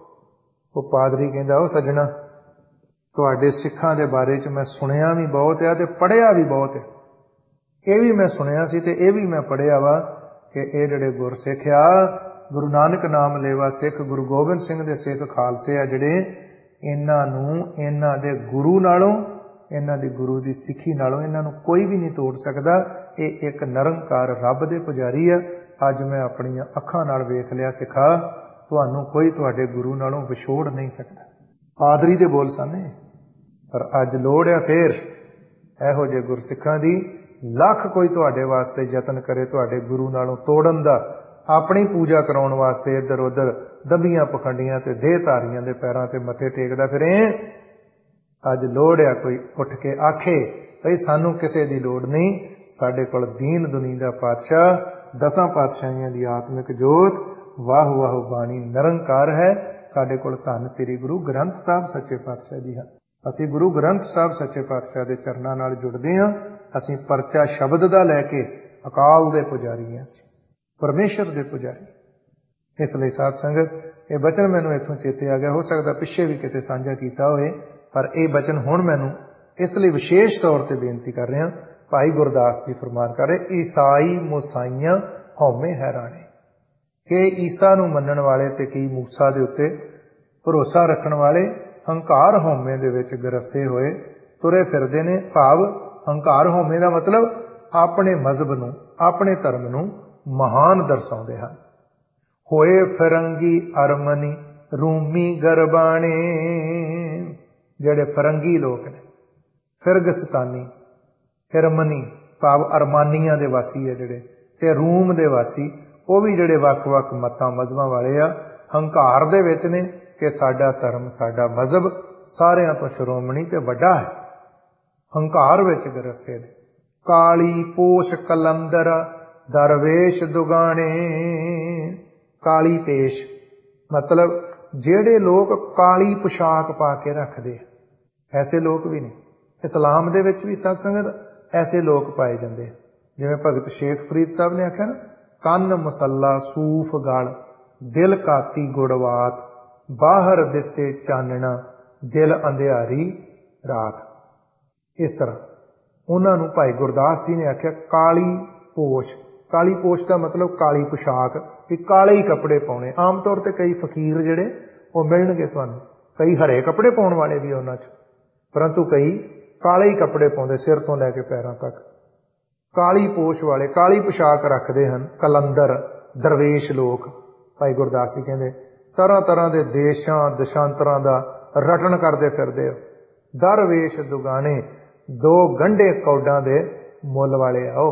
ਉਹ ਪਾਦਰੀ ਕਹਿੰਦਾ, ਉਹ ਸੱਜਣਾ ਤੁਹਾਡੇ ਸਿੱਖਾਂ ਦੇ ਬਾਰੇ ਚ ਮੈਂ ਸੁਣਿਆ ਵੀ ਬਹੁਤ ਹੈ ਤੇ ਪੜ੍ਹਿਆ ਵੀ ਬਹੁਤ ਹੈ। ਇਹ ਵੀ ਮੈਂ ਸੁਣਿਆ ਸੀ ਤੇ ਇਹ ਵੀ ਮੈਂ ਪੜ੍ਹਿਆ ਵਾ ਕਿ ਇਹ ਜਿਹੜੇ ਗੁਰਸਿੱਖ ਆ, ਗੁਰੂ ਨਾਨਕ ਨਾਮ ਲੇਵਾ ਸਿੱਖ, ਗੁਰੂ ਗੋਬਿੰਦ ਸਿੰਘ ਦੇ ਸਿੱਖ ਖਾਲਸੇ ਆ ਜਿਹੜੇ, ਇਹਨਾਂ ਨੂੰ ਇਹਨਾਂ ਦੇ ਗੁਰੂ ਨਾਲੋਂ, ਇਹਨਾਂ ਦੀ ਗੁਰੂ ਦੀ ਸਿੱਖੀ ਨਾਲੋਂ ਇਹਨਾਂ ਨੂੰ ਕੋਈ ਵੀ ਨਹੀਂ ਤੋੜ ਸਕਦਾ। ਇਹ ਇੱਕ ਨਿਰੰਕਾਰ ਰੱਬ ਦੇ ਪੁਜਾਰੀ ਆ। ਅੱਜ ਮੈਂ ਆਪਣੀਆਂ ਅੱਖਾਂ ਨਾਲ ਵੇਖ ਲਿਆ ਸਿੱਖਾ, ਤੁਹਾਨੂੰ ਕੋਈ ਤੁਹਾਡੇ ਗੁਰੂ ਨਾਲੋਂ ਵਿਛੋੜ ਨਹੀਂ ਸਕਦਾ। ਪਾਦਰੀ ਦੇ ਬੋਲ ਸਾਨੇ। ਪਰ ਅੱਜ ਲੋੜ ਆ ਫੇਰ ਇਹੋ ਜਿਹੇ ਗੁਰਸਿੱਖਾਂ ਦੀ, ਲੱਖ ਕੋਈ ਤੁਹਾਡੇ ਵਾਸਤੇ ਯਤਨ ਕਰੇ ਤੁਹਾਡੇ ਗੁਰੂ ਨਾਲੋਂ ਤੋੜਨ ਦਾ, ਆਪਣੀ ਪੂਜਾ ਕਰਾਉਣ ਵਾਸਤੇ ਇੱਧਰ ਉੱਧਰ ਦੰਬੀਆਂ ਪਖੰਡੀਆਂ ਤੇ ਦੇਹਧਾਰੀਆਂ ਦੇ ਪੈਰਾਂ ਤੇ ਮੱਥੇ ਟੇਕਦਾ ਫਿਰੇ। ਅੱਜ ਲੋੜ ਆ ਕੋਈ ਉੱਠ ਕੇ ਆਖੇ ਭਈ ਸਾਨੂੰ ਕਿਸੇ ਦੀ ਲੋੜ ਨਹੀਂ, ਸਾਡੇ ਕੋਲ ਦੀਨ ਦੁਨੀ ਦਾ ਪਾਤਸ਼ਾਹ ਦਸਾਂ ਪਾਤਸ਼ਾਹੀਆਂ ਦੀ ਆਤਮਿਕ ਜੋਤ। ਵਾਹ ਵਾਹ ਬਾਣੀ ਨਿਰੰਕਾਰ ਹੈ। ਸਾਡੇ ਕੋਲ ਧੰਨ ਸ੍ਰੀ ਗੁਰੂ ਗ੍ਰੰਥ ਸਾਹਿਬ ਸੱਚੇ ਪਾਤਸ਼ਾਹ ਜੀ ਹਨ। ਅਸੀਂ ਗੁਰੂ ਗ੍ਰੰਥ ਸਾਹਿਬ ਸੱਚੇ ਪਾਤਸ਼ਾਹ ਦੇ ਚਰਨਾਂ ਨਾਲ ਜੁੜਦੇ ਹਾਂ। ਅਸੀਂ ਪਰਚਾ ਸ਼ਬਦ ਦਾ ਲੈ ਕੇ ਅਕਾਲ ਦੇ ਪੁਜਾਰੀ ਹਾਂ, ਅਸੀਂ ਪਰਮੇਸ਼ਰ ਦੇ ਪੁਜਾਰੀ। ਇਸ ਲਈ ਸਾਧ ਸੰਗਤ, ਇਹ ਬਚਨ ਮੈਨੂੰ ਇੱਥੋਂ ਚੇਤੇ ਆ ਗਿਆ। ਹੋ ਸਕਦਾ ਪਿੱਛੇ ਵੀ ਕਿਤੇ ਸਾਂਝਾ ਕੀਤਾ ਹੋਵੇ, ਪਰ ਇਹ ਬਚਨ ਹੁਣ ਮੈਨੂੰ ਇਸ ਲਈ ਵਿਸ਼ੇਸ਼ ਤੌਰ ਤੇ ਬੇਨਤੀ ਕਰ ਰਿਹਾ। ਭਾਈ ਗੁਰਦਾਸ ਜੀ ਫਰਮਾਨ ਕਰ ਰਹੇ, ਈਸਾਈ ਮੁਸਾਈਆਂ ਹਉਮੈ ਹੈਰਾਣੇ। ਕਿ ਈਸਾ ਨੂੰ ਮੰਨਣ ਵਾਲੇ ਤੇ ਕੀ ਮੂਸਾ ਦੇ ਉੱਤੇ ਭਰੋਸਾ ਰੱਖਣ ਵਾਲੇ ਹੰਕਾਰ ਹਉਮੈ ਦੇ ਵਿੱਚ ਗਰਸੇ ਹੋਏ ਤੁਰੇ ਫਿਰਦੇ ਨੇ। ਭਾਵ ਹੰਕਾਰ ਹਉਮੈ ਦਾ ਮਤਲਬ ਆਪਣੇ ਮਜ਼ਹਬ ਨੂੰ, ਆਪਣੇ ਧਰਮ ਨੂੰ ਮਹਾਨ ਦਰਸਾਉਂਦੇ ਹਨ। ਹੋਏ ਫਿਰੰਗੀ ਅਰਮਨੀ ਰੂਮੀ ਗਰਬਾਣੇ। ਜਿਹੜੇ ਫਰੰਗੀ ਲੋਕ ਨੇ, ਫਿਰਗਸਤਾਨੀ, ਫਿਰਮਨੀ ਭਾਵ ਅਰਮਾਨੀਆਂ ਦੇ ਵਾਸੀ ਹੈ ਜਿਹੜੇ, ਤੇ ਰੂਮ ਦੇ ਵਾਸੀ, ਉਹ ਵੀ ਜਿਹੜੇ ਵੱਖ-ਵੱਖ ਮਤਾਂ ਮਜ਼ਹਬਾਂ ਵਾਲੇ ਆ, ਹੰਕਾਰ ਦੇ ਵਿੱਚ ਨੇ ਕਿ ਸਾਡਾ ਧਰਮ, ਸਾਡਾ ਮਜ਼ਹਬ ਸਾਰਿਆਂ ਤੋਂ ਸ਼੍ਰੋਮਣੀ ਤੇ ਵੱਡਾ ਹੈ। ਹੰਕਾਰ ਵਿੱਚ ਗਰਸੇ ਨੇ। ਕਾਲੀ ਪੋਸ਼ ਕਲੰਦਰ ਦਰਵੇਸ਼ ਦੁਗਾਣੇ। ਕਾਲੀ ਪੇਸ਼ ਮਤਲਬ ਜਿਹੜੇ ਲੋਕ ਕਾਲੀ ਪੁਸ਼ਾਕ ਪਾ ਕੇ ਰੱਖਦੇ, ਐਸੇ ਲੋਕ ਵੀ ਨੇ। ਇਸਲਾਮ ਦੇ ਵਿੱਚ ਵੀ ਸਾਧ ਸੰਗਤ ਐਸੇ ਲੋਕ ਪਾਏ ਜਾਂਦੇ। ਜਿਵੇਂ ਭਗਤ ਸ਼ੇਖ ਫਰੀਦ ਸਾਹਿਬ ਨੇ ਆਖਿਆ ਨਾ, ਕੰਨ ਮੁਸੱਲਾ ਸੂਫ ਗਲ, ਦਿਲ ਕਾਤੀ ਗੁੜਵਾਤ, ਬਾਹਰ ਦਿਸੇ ਚਾਨਣਾ, ਦਿਲ ਅੰਧਿਆਰੀ ਰਾਤ। ਇਸ ਤਰ੍ਹਾਂ ਉਹਨਾਂ ਨੂੰ ਭਾਈ ਗੁਰਦਾਸ ਜੀ ਨੇ ਆਖਿਆ ਕਾਲੀ ਪੋਸ਼। ਕਾਲੀ ਪੋਸ਼ ਦਾ ਮਤਲਬ ਕਾਲੀ ਪੁਸ਼ਾਕ, ਵੀ ਕਾਲੇ ਹੀ ਕੱਪੜੇ ਪਾਉਣੇ। ਆਮ ਤੌਰ ਤੇ ਕਈ ਫਕੀਰ ਜਿਹੜੇ ਉਹ ਮਿਲਣਗੇ ਤੁਹਾਨੂੰ, ਕਈ ਹਰੇ ਕੱਪੜੇ ਪਾਉਣ ਵਾਲੇ ਵੀ ਉਹਨਾਂ 'ਚ, ਪਰੰਤੂ ਕਈ ਕਾਲੇ ਹੀ ਕੱਪੜੇ ਪਾਉਂਦੇ ਸਿਰ ਤੋਂ ਲੈ ਕੇ ਪੈਰਾਂ ਤੱਕ। ਕਾਲੀ ਪੋਸ਼ ਵਾਲੇ ਕਾਲੀ ਪੁਸ਼ਾਕ ਰੱਖਦੇ ਹਨ ਕਲੰਦਰ ਦਰਵੇਸ਼ ਲੋਕ। ਭਾਈ ਗੁਰਦਾਸ ਜੀ ਕਹਿੰਦੇ ਤਰ੍ਹਾਂ ਤਰ੍ਹਾਂ ਦੇ ਦੇਸ਼ਾਂ ਦਸ਼ਾਂਤਰਾਂ ਦਾ ਰਟਨ ਕਰਦੇ ਫਿਰਦੇ ਹੋ। ਦਰਵੇਸ਼ ਦੁਗਾਣੇ, ਦੋ ਗੰਢੇ ਕੌਡਾਂ ਦੇ ਮੁੱਲ ਵਾਲੇ ਆਓ।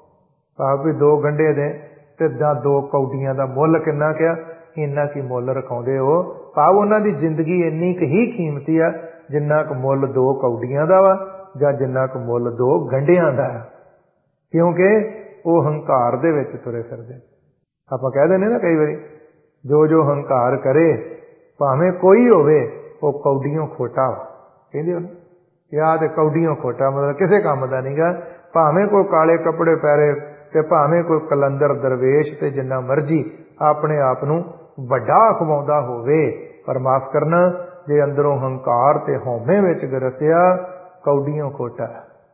ਭਾਵ ਵੀ ਦੋ ਗੰਢੇ ਦੇ ਤੇ ਜਾਂ ਦੋ ਕੌਡੀਆਂ ਦਾ ਮੁੱਲ ਕਿੰਨਾ ਕਿਹਾ, ਇੰਨਾ ਕੀ ਮੁੱਲ ਰਖਾਉਂਦੇ ਹੋ। ਭਾਵ ਉਹਨਾਂ ਦੀ ਜ਼ਿੰਦਗੀ ਇੰਨੀ ਕੁ ਹੀ ਕੀਮਤੀ ਆ ਜਿੰਨਾ ਕੁ ਮੁੱਲ ਦੋ ਕੌਡੀਆਂ ਦਾ ਵਾ, ਜਾਂ ਜਿੰਨਾ ਕੁ ਮੁੱਲ ਦੋ ਗੰਢਿਆਂ ਦਾ ਹੈ। ਕਿਉਂਕਿ ਉਹ ਹੰਕਾਰ ਦੇ ਵਿੱਚ ਤੁਰੇ ਫਿਰਦੇ। ਆਪਾਂ ਕਹਿ ਦਿੰਦੇ ਨਾ ਕਈ ਵਾਰੀ, ਜੋ ਜੋ ਹੰਕਾਰ ਕਰੇ ਭਾਵੇਂ ਕੋਈ ਹੋਵੇ ਉਹ ਕੌਡੀਆਂ ਖੋਟਾ ਵਾ, ਕਹਿੰਦੇ ਉਹਨੇ ਯਾਦ ਹੈ। ਕੌਡੀਆਂ ਖੋਟਾ ਮਤਲਬ ਕਿਸੇ ਕੰਮ ਦਾ ਨਹੀਂਗਾ। ਭਾਵੇਂ ਕੋਈ ਕਾਲੇ ਕੱਪੜੇ ਪਹਿਰੇ ਤੇ ਭਾਵੇਂ ਕੋਈ ਕਲੰਦਰ ਦਰਵੇਸ਼ ਤੇ ਜਿੰਨਾ ਮਰਜ਼ੀ ਆਪਣੇ ਆਪ ਨੂੰ ਵੱਡਾ ਅਖਵਾਉਂਦਾ ਹੋਵੇ, ਪਰ ਮਾਫ ਕਰਨਾ, ਜੇ ਅੰਦਰੋਂ ਹੰਕਾਰ ਤੇ ਹਉਮੈ ਵਿੱਚ ਗਰਸਿਆ, ਕੌਡੀਆਂ ਖੋਟਾ।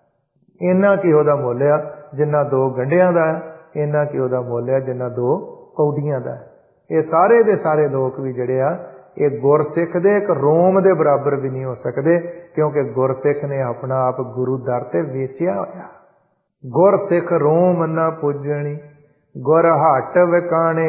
ਇੰਨਾ ਕੀ ਉਹਦਾ ਮੁੱਲ ਆ ਜਿੰਨਾ ਦੋ ਗੰਢਿਆਂ ਦਾ, ਇੰਨਾ ਕੀ ਉਹਦਾ ਮੁੱਲ ਆ ਜਿੰਨਾ ਦੋ ਕੌਡੀਆਂ ਦਾ। ਇਹ ਸਾਰੇ ਦੇ ਸਾਰੇ ਲੋਕ ਵੀ ਜਿਹੜੇ ਆ, ਇਹ ਗੁਰਸਿੱਖ ਦੇ ਇੱਕ ਰੋਮ ਦੇ ਬਰਾਬਰ ਵੀ ਨਹੀਂ ਹੋ ਸਕਦੇ, ਕਿਉਂਕਿ ਗੁਰਸਿੱਖ ਨੇ ਆਪਣਾ ਆਪ ਗੁਰੂ ਦਰ ਤੇ ਵੇਚਿਆ ਹੋਇਆ। ਗੁਰਸਿੱਖ ਰੋਮ ਨਾ ਪੁੱਜਣੀ, ਗੁਰ ਹੱਟ ਵਿਕਾਣੇ।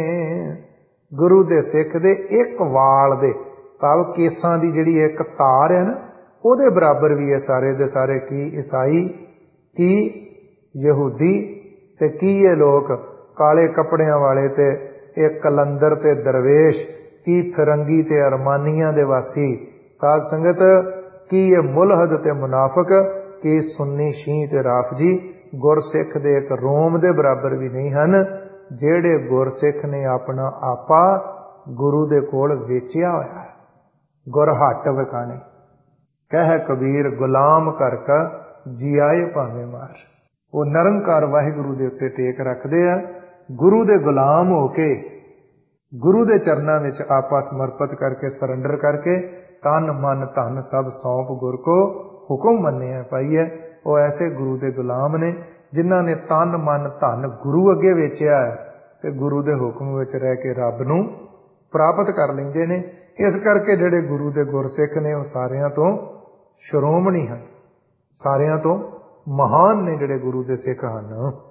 ਗੁਰੂ ਦੇ ਸਿੱਖ ਦੇ ਇੱਕ ਵਾਲ ਦੇ ਭਾਵ ਕੇਸਾਂ ਦੀ ਜਿਹੜੀ ਇੱਕ ਤਾਰ ਹੈ ਨਾ, ਉਹਦੇ ਬਰਾਬਰ ਵੀ ਇਹ ਸਾਰੇ ਦੇ ਸਾਰੇ ਕੀ ਈਸਾਈ, ਕੀ ਯਹੂਦੀ ਤੇ ਕੀ ਇਹ ਲੋਕ ਕਾਲੇ ਕੱਪੜਿਆਂ ਵਾਲੇ ਤੇ ਇਹ ਕਲੰਦਰ ਤੇ ਦਰਵੇਸ਼, ਕੀ ਫਿਰੰਗੀ ਤੇ ਅਰਮਾਨੀਆਂ ਦੇ ਵਾਸੀ। ਸਾਧ ਸੰਗਤ, ਕੀ ਇਹ ਮੁਲਹਦ ਤੇ ਮੁਨਾਫਕ, ਕੀ ਸੁੰਨੀ ਸ਼ੀਹ ਤੇ ਰਾਫਜੀ ਗੁਰਸਿੱਖ ਦੇ ਇੱਕ ਰੋਮ ਦੇ ਬਰਾਬਰ ਵੀ ਨਹੀਂ ਹਨ, ਜਿਹੜੇ ਗੁਰਸਿੱਖ ਨੇ ਆਪਣਾ ਆਪਾ ਗੁਰੂ ਦੇ ਕੋਲ ਵੇਚਿਆ ਹੋਇਆ ਹੈ। ਗੁਰ ਹੱਟ ਵਿਕਾਣੇ ਕਹਿ ਕਬੀਰ, ਗੁਲਾਮ ਕਰ ਕਾ ਜਿਆਏ ਭਾਵੇਂ ਮਾਰ। ਉਹ ਨਿਰੰਕਾਰ ਵਾਹਿਗੁਰੂ ਦੇ ਉੱਤੇ ਟੇਕ ਰੱਖਦੇ ਆ, ਗੁਰੂ ਦੇ ਗੁਲਾਮ ਹੋ ਕੇ ਗੁਰੂ ਦੇ ਚਰਨਾਂ ਵਿੱਚ ਆਪਾ ਸਮਰਪਿਤ ਕਰਕੇ, ਸਰੈਂਡਰ ਕਰਕੇ, ਤਨ ਮਨ ਧਨ ਸਭ ਸੌਂਪ ਗੁਰ ਕੋ ਹੁਕਮ ਮੰਨਿਆ ਪਾਈਏ। ਉਹ ਐਸੇ ਗੁਰੂ ਦੇ ਗੁਲਾਮ ਨੇ ਜਿਨ੍ਹਾਂ ਨੇ ਤਨ ਮਨ ਧਨ ਗੁਰੂ ਅੱਗੇ ਵੇਚਿਆ ਤੇ ਗੁਰੂ ਦੇ ਹੁਕਮ ਵਿੱਚ ਰਹਿ ਕੇ ਰੱਬ ਨੂੰ ਪ੍ਰਾਪਤ ਕਰ ਲੈਂਦੇ ਨੇ। ਇਸ ਕਰਕੇ ਜਿਹੜੇ ਗੁਰੂ ਦੇ ਗੁਰਸਿੱਖ ਨੇ ਉਹ ਸਾਰਿਆਂ ਤੋਂ ਸ਼੍ਰੋਮਣੀ ਹਨ, ਸਾਰਿਆਂ ਤੋਂ ਮਹਾਨ ਨੇ ਜਿਹੜੇ ਗੁਰੂ ਦੇ ਸਿੱਖ ਹਨ।